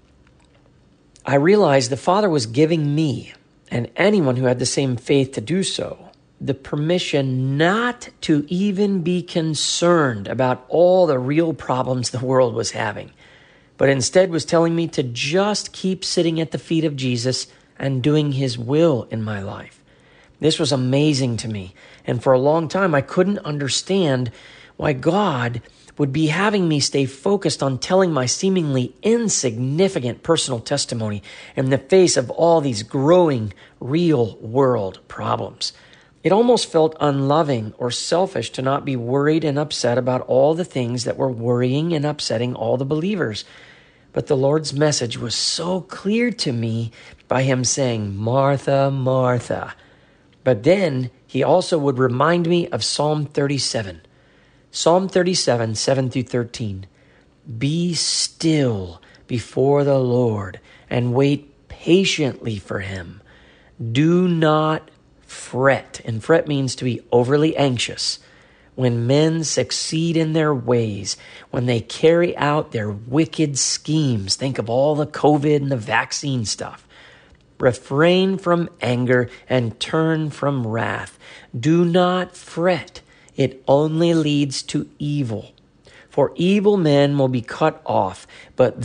I realized the Father was giving me, and anyone who had the same faith to do so, the permission not to even be concerned about all the real problems the world was having, but instead was telling me to just keep sitting at the feet of Jesus and doing his will in my life. This was amazing to me, and for a long time I couldn't understand why God would be having me stay focused on telling my seemingly insignificant personal testimony in the face of all these growing real world problems. It almost felt unloving or selfish to not be worried and upset about all the things that were worrying and upsetting all the believers. But the Lord's message was so clear to me by him saying, Martha, Martha. But then he also would remind me of Psalm 37. Psalm 37, 7 through 13. Be still before the Lord and wait patiently for him. Do not fret. And fret means to be overly anxious. When men succeed in their ways, when they carry out their wicked schemes, think of all the COVID and the vaccine stuff. Refrain from anger and turn from wrath. Do not fret. It only leads to evil. For evil men will be cut off, but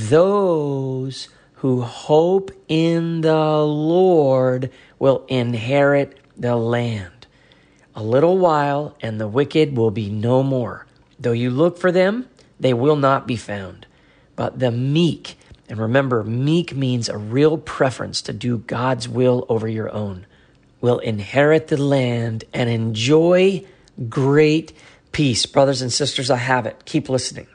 those who hope in the Lord will inherit the land. A little while, and the wicked will be no more. Though you look for them, they will not be found. But the meek, and remember, meek means a real preference to do God's will over your own, will inherit the land and enjoy great peace. Brothers and sisters, I have it. Keep listening.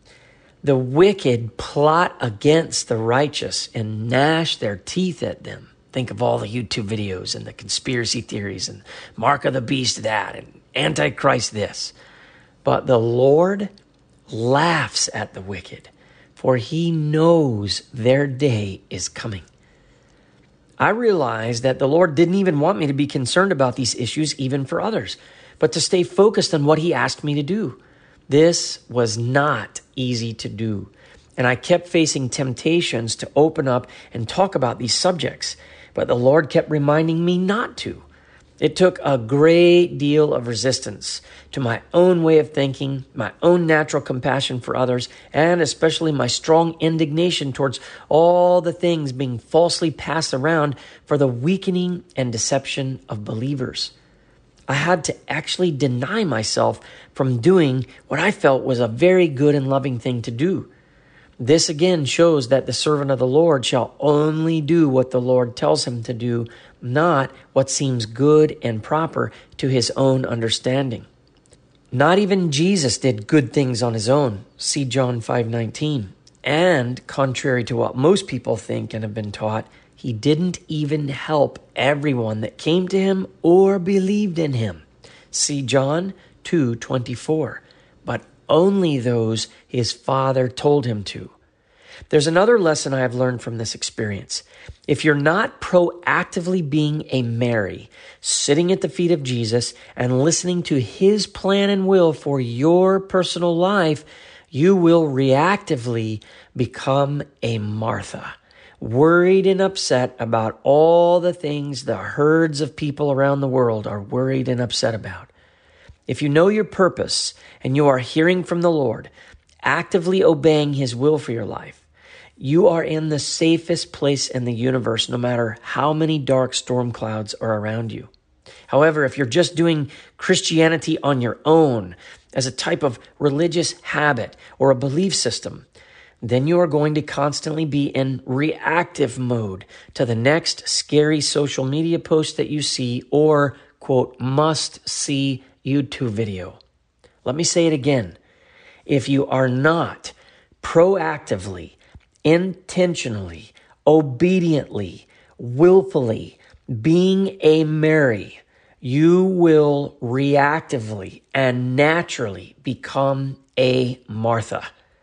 The wicked plot against the righteous and gnash their teeth at them. Think of all the YouTube videos and the conspiracy theories and mark of the beast that and Antichrist this. But the Lord laughs at the wicked, for he knows their day is coming. I realized that the Lord didn't even want me to be concerned about these issues even for others, but to stay focused on what he asked me to do. This was not easy to do, and I kept facing temptations to open up and talk about these subjects, but the Lord kept reminding me not to. It took a great deal of resistance to my own way of thinking, my own natural compassion for others, and especially my strong indignation towards all the things being falsely passed around for the weakening and deception of believers. I had to actually deny myself from doing what I felt was a very good and loving thing to do. This again shows that the servant of the Lord shall only do what the Lord tells him to do, not what seems good and proper to his own understanding. Not even Jesus did good things on his own. See John 5:19. And contrary to what most people think and have been taught, he didn't even help everyone that came to him or believed in him. See John 2:24. But only those his Father told him to. There's another lesson I have learned from this experience. If you're not proactively being a Mary, sitting at the feet of Jesus and listening to his plan and will for your personal life, you will reactively become a Martha, worried and upset about all the things the herds of people around the world are worried and upset about. If you know your purpose and you are hearing from the Lord, actively obeying his will for your life, you are in the safest place in the universe, no matter how many dark storm clouds are around you. However, if you're just doing Christianity on your own as a type of religious habit or a belief system, then you are going to constantly be in reactive mode to the next scary social media post that you see or, quote, must see YouTube video. Let me say it again. If you are not proactively, intentionally, obediently, willfully being a Mary, you will reactively and naturally become a Martha.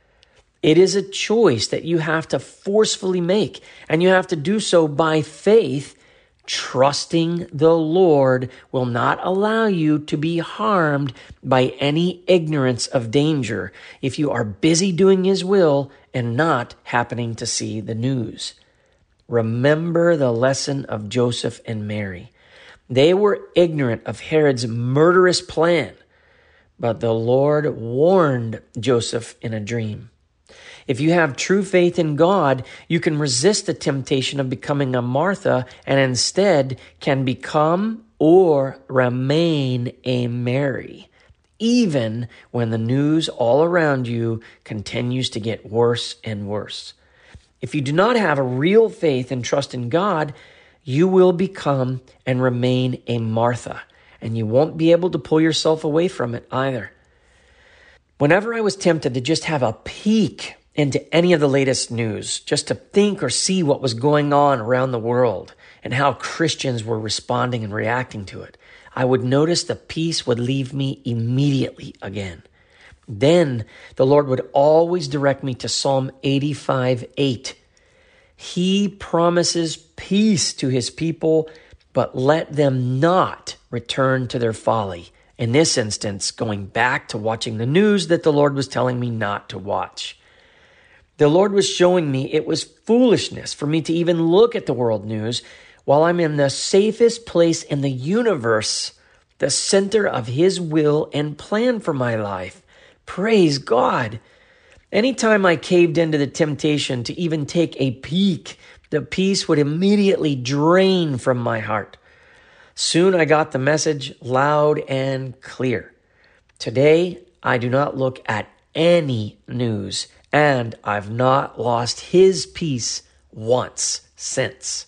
It is a choice that you have to forcefully make, and you have to do so by faith, trusting the Lord will not allow you to be harmed by any ignorance of danger if you are busy doing his will and not happening to see the news. Remember the lesson of Joseph and Mary. They were ignorant of Herod's murderous plan, but the Lord warned Joseph in a dream. If you have true faith in God, you can resist the temptation of becoming a Martha and instead can become or remain a Mary, even when the news all around you continues to get worse and worse. If you do not have a real faith and trust in God, you will become and remain a Martha, and you won't be able to pull yourself away from it either. Whenever I was tempted to just have a peek into any of the latest news, just to think or see what was going on around the world and how Christians were responding and reacting to it, I would notice the peace would leave me immediately again. Then the Lord would always direct me to Psalm 85:8. He promises peace to his people, but let them not return to their folly. In this instance, going back to watching the news that the Lord was telling me not to watch. The Lord was showing me it was foolishness for me to even look at the world news while I'm in the safest place in the universe, the center of his will and plan for my life. Praise God. Anytime I caved into the temptation to even take a peek, the peace would immediately drain from my heart. Soon I got the message loud and clear. Today, I do not look at any news, and I've not lost his peace once since.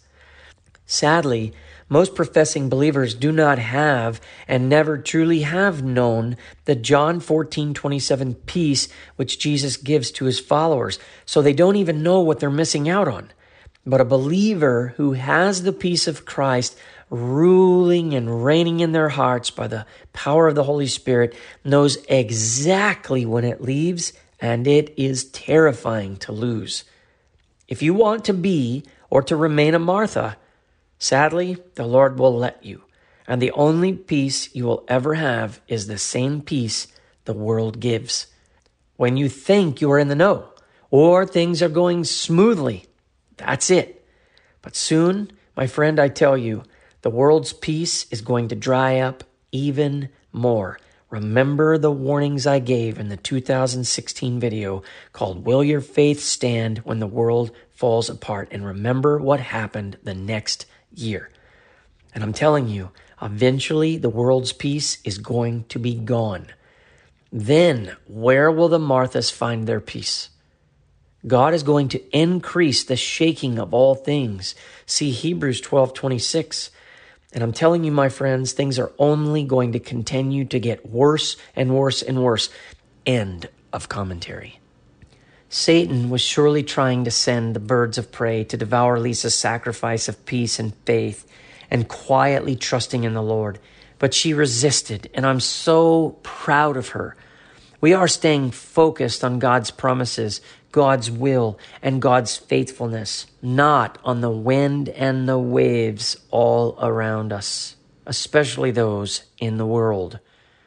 Sadly, most professing believers do not have and never truly have known the John 14:27 peace which Jesus gives to his followers, so they don't even know what they're missing out on. But a believer who has the peace of Christ ruling and reigning in their hearts by the power of the Holy Spirit knows exactly when it leaves, and it is terrifying to lose. If you want to be or to remain a Martha, sadly, the Lord will let you. And the only peace you will ever have is the same peace the world gives. When you think you are in the know or things are going smoothly, that's it. But soon, my friend, I tell you, the world's peace is going to dry up even more. Remember the warnings I gave in the 2016 video called Will Your Faith Stand When the World Falls Apart? And remember what happened the next year. And I'm telling you, eventually the world's peace is going to be gone. Then where will the Marthas find their peace? God is going to increase the shaking of all things. See Hebrews 12:26. And I'm telling you, my friends, things are only going to continue to get worse and worse and worse. End of commentary. Satan was surely trying to send the birds of prey to devour Lisa's sacrifice of peace and faith and quietly trusting in the Lord. But she resisted, and I'm so proud of her. We are staying focused on God's promises, God's will, and God's faithfulness, not on the wind and the waves all around us, especially those in the world.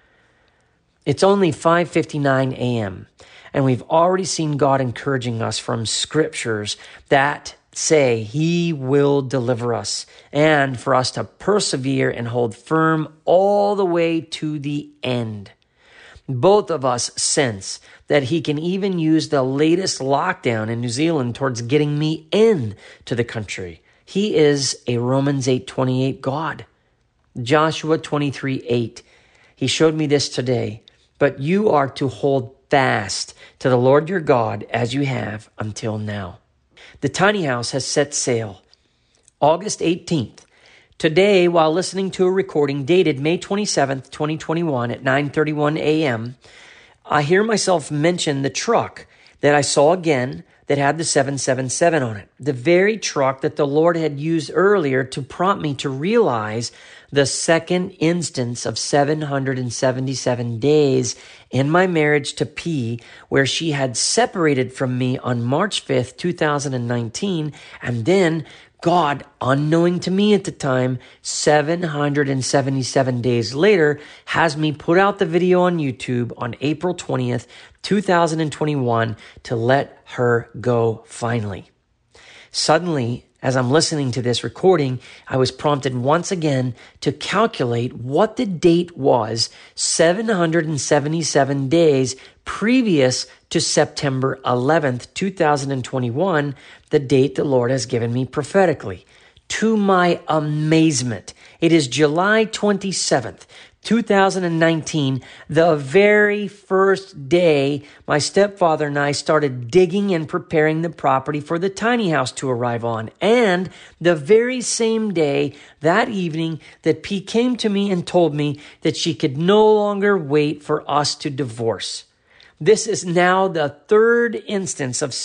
It's only 5:59 a.m., and we've already seen God encouraging us from scriptures that say He will deliver us, and for us to persevere and hold firm all the way to the end. Both of us sense that He can even use the latest lockdown in New Zealand towards getting me in to the country. He is a Romans 8:28 God. Joshua 23:8. He showed me this today. But you are to hold fast to the Lord your God as you have until now. The tiny house has set sail. August 18th. Today, while listening to a recording dated May 27th, 2021 at 9:31 a.m., I hear myself mention the truck that I saw again that had the 777 on it. The very truck that the Lord had used earlier to prompt me to realize the second instance of 777 days in my marriage to P, where she had separated from me on March 5th, 2019, and then God, unknowing to me at the time, 777 days later, has me put out the video on YouTube on April 20th, 2021 to let her go finally. Suddenly, as I'm listening to this recording, I was prompted once again to calculate what the date was 777 days previous to September 11th, 2021, the date the Lord has given me prophetically. To my amazement, it is July 27th, 2019, the very first day my stepfather and I started digging and preparing the property for the tiny house to arrive on. And the very same day, that evening, that P came to me and told me that she could no longer wait for us to divorce. This is now the third instance of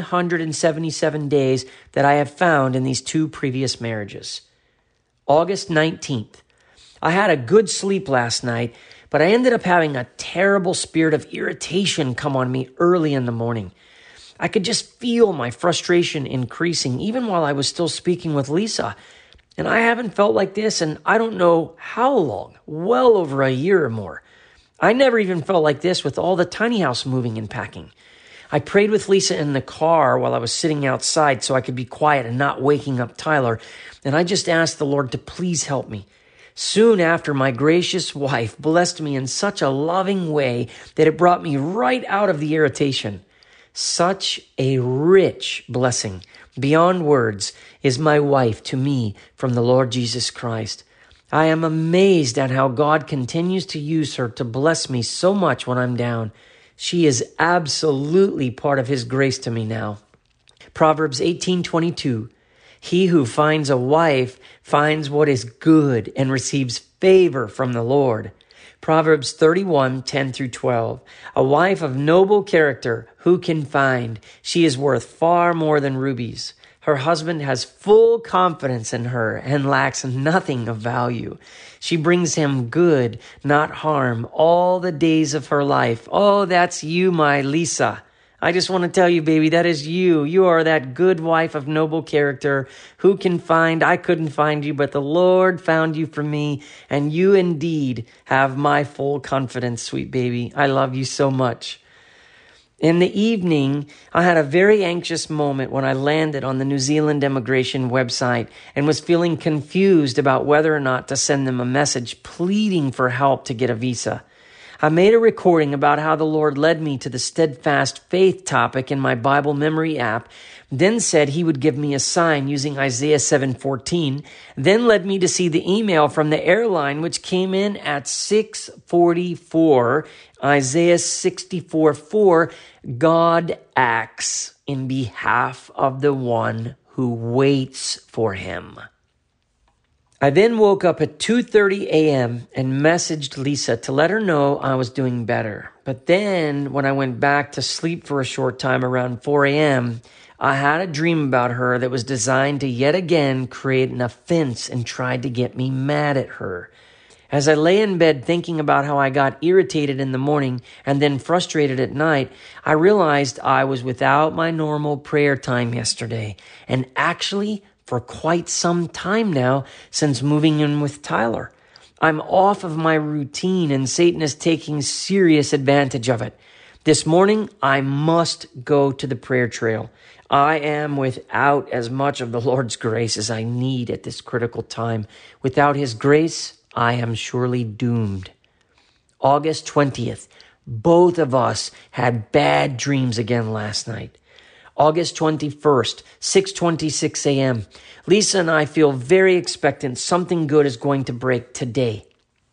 777 days that I have found in these two previous marriages. August 19th. I had a good sleep last night, but I ended up having a terrible spirit of irritation come on me early in the morning. I could just feel my frustration increasing even while I was still speaking with Lisa. And I haven't felt like this in I don't know how long, well over a year or more. I never even felt like this with all the tiny house moving and packing. I prayed with Lisa in the car while I was sitting outside so I could be quiet and not waking up Tyler. And I just asked the Lord to please help me. Soon after, my gracious wife blessed me in such a loving way that it brought me right out of the irritation. Such a rich blessing, beyond words, is my wife to me from the Lord Jesus Christ. I am amazed at how God continues to use her to bless me so much when I'm down. She is absolutely part of His grace to me now. Proverbs 18:22. He who finds a wife finds what is good and receives favor from the Lord. Proverbs 31:10-12. A wife of noble character, who can find? She is worth far more than rubies. Her husband has full confidence in her and lacks nothing of value. She brings him good, not harm, all the days of her life. Oh, that's you, my Lisa. I just want to tell you, baby, that is you. You are that good wife of noble character. Who can find? I couldn't find you, but the Lord found you for me. And you indeed have my full confidence, sweet baby. I love you so much. In the evening, I had a very anxious moment when I landed on the New Zealand immigration website and was feeling confused about whether or not to send them a message pleading for help to get a visa. I made a recording about how the Lord led me to the steadfast faith topic in my Bible memory app, then said he would give me a sign using Isaiah 7:14, then led me to see the email from the airline, which came in at 6:44, Isaiah 64:4, God acts in behalf of the one who waits for him. I then woke up at 2:30 a.m. and messaged Lisa to let her know I was doing better. But then when I went back to sleep for a short time around 4 a.m., I had a dream about her that was designed to yet again create an offense and tried to get me mad at her. As I lay in bed thinking about how I got irritated in the morning and then frustrated at night, I realized I was without my normal prayer time yesterday, and actually for quite some time now since moving in with Tyler. I'm off of my routine and Satan is taking serious advantage of it. This morning, I must go to the prayer trail. I am without as much of the Lord's grace as I need at this critical time. Without his grace, I am surely doomed. August 20th, both of us had bad dreams again last night. August 21st, 6:26 a.m. Lisa and I feel very expectant something good is going to break today.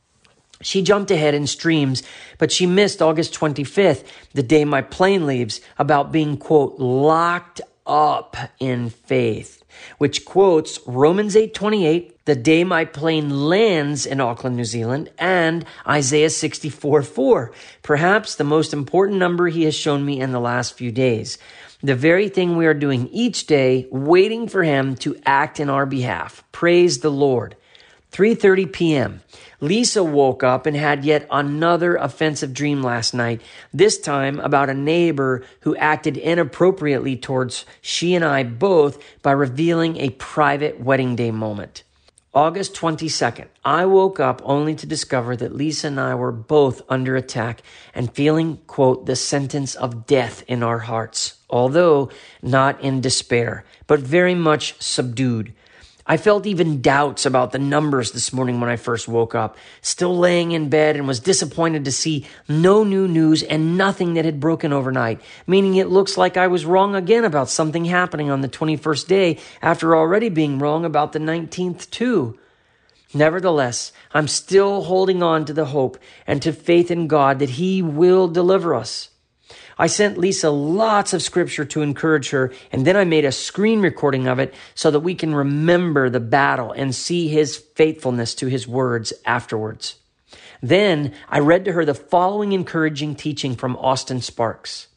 She jumped ahead in streams, but she missed August 25th, the day my plane leaves, about being, quote, locked up in faith, which quotes Romans 8:28, the day my plane lands in Auckland, New Zealand, and Isaiah 64:4, perhaps the most important number he has shown me in the last few days. The very thing we are doing each day, waiting for him to act in our behalf. Praise the Lord. 3:30 p.m. Lisa woke up and had yet another offensive dream last night, this time about a neighbor who acted inappropriately towards she and I both by revealing a private wedding day moment. August 22nd, I woke up only to discover that Lisa and I were both under attack and feeling, quote, the sentence of death in our hearts, although not in despair, but very much subdued. I felt even doubts about the numbers this morning when I first woke up, still laying in bed, and was disappointed to see no new news and nothing that had broken overnight, meaning it looks like I was wrong again about something happening on the 21st day after already being wrong about the 19th too. Nevertheless, I'm still holding on to the hope and to faith in God that he will deliver us. I sent Lisa lots of scripture to encourage her, and then I made a screen recording of it so that we can remember the battle and see his faithfulness to his words afterwards. Then I read to her the following encouraging teaching from Austin Sparks.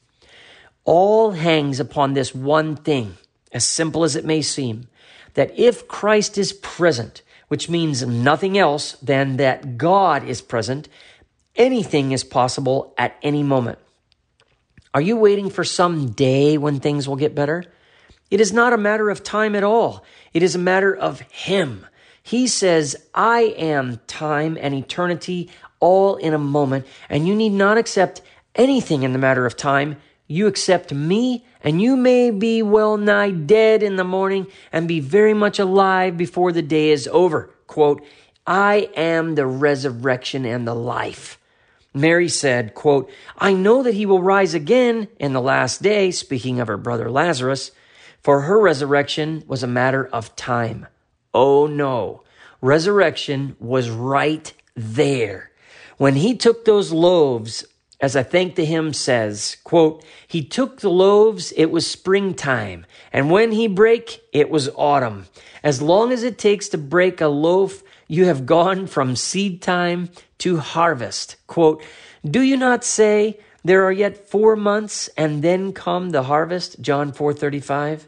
All hangs upon this one thing, as simple as it may seem, that if Christ is present, which means nothing else than that God is present, anything is possible at any moment. Are you waiting for some day when things will get better? It is not a matter of time at all. It is a matter of him. He says, I am time and eternity all in a moment, and you need not accept anything in the matter of time. You accept me, and you may be well nigh dead in the morning and be very much alive before the day is over. Quote, I am the resurrection and the life. Mary said, quote, I know that he will rise again in the last day, speaking of her brother Lazarus, for her resurrection was a matter of time. Oh no, resurrection was right there. When he took those loaves, as I think the hymn says, quote, he took the loaves, it was springtime, and when he brake, it was autumn. As long as it takes to break a loaf, you have gone from seed time to harvest. Quote, do you not say there are yet 4 months and then come the harvest? John 4:35.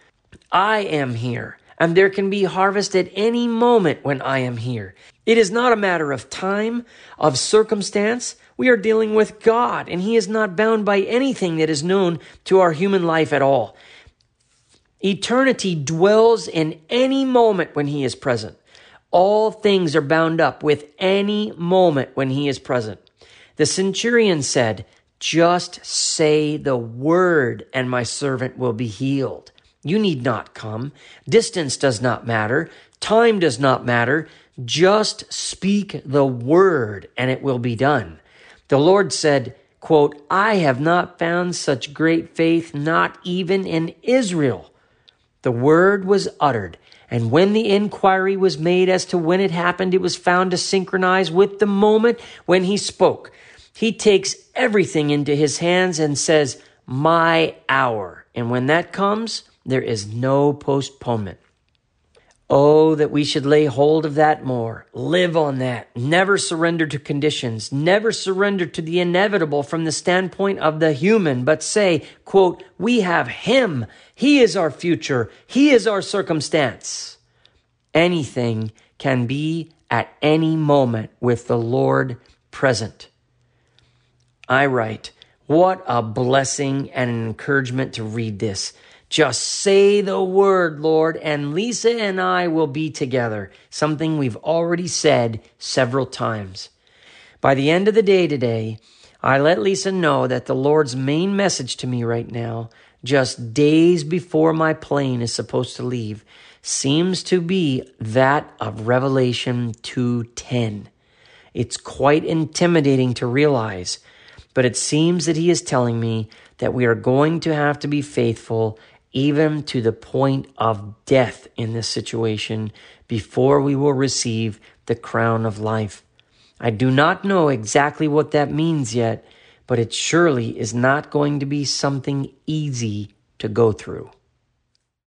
I am here, and there can be harvest at any moment when I am here. It is not a matter of time, of circumstance. We are dealing with God, and he is not bound by anything that is known to our human life at all. Eternity dwells in any moment when he is present. All things are bound up with any moment when he is present. The centurion said, Just say the word, and my servant will be healed. You need not come. Distance does not matter. Time does not matter. Just speak the word, and it will be done. The Lord said, quote, I have not found such great faith, not even in Israel. The word was uttered, and when the inquiry was made as to when it happened, it was found to synchronize with the moment when he spoke. He takes everything into his hands and says, my hour. And when that comes, there is no postponement. Oh, that we should lay hold of that more. Live on that. Never surrender to conditions. Never surrender to the inevitable from the standpoint of the human, but say, quote, we have him. He is our future. He is our circumstance. Anything can be at any moment with the Lord present. I write, what a blessing and an encouragement to read this. Just say the word, Lord, and Lisa and I will be together, something we've already said several times. By the end of the day today, I let Lisa know that the Lord's main message to me right now, just days before my plane is supposed to leave, seems to be that of Revelation 2:10. It's quite intimidating to realize, but it seems that he is telling me that we are going to have to be faithful even to the point of death in this situation before we will receive the crown of life. I do not know exactly what that means yet, but it surely is not going to be something easy to go through.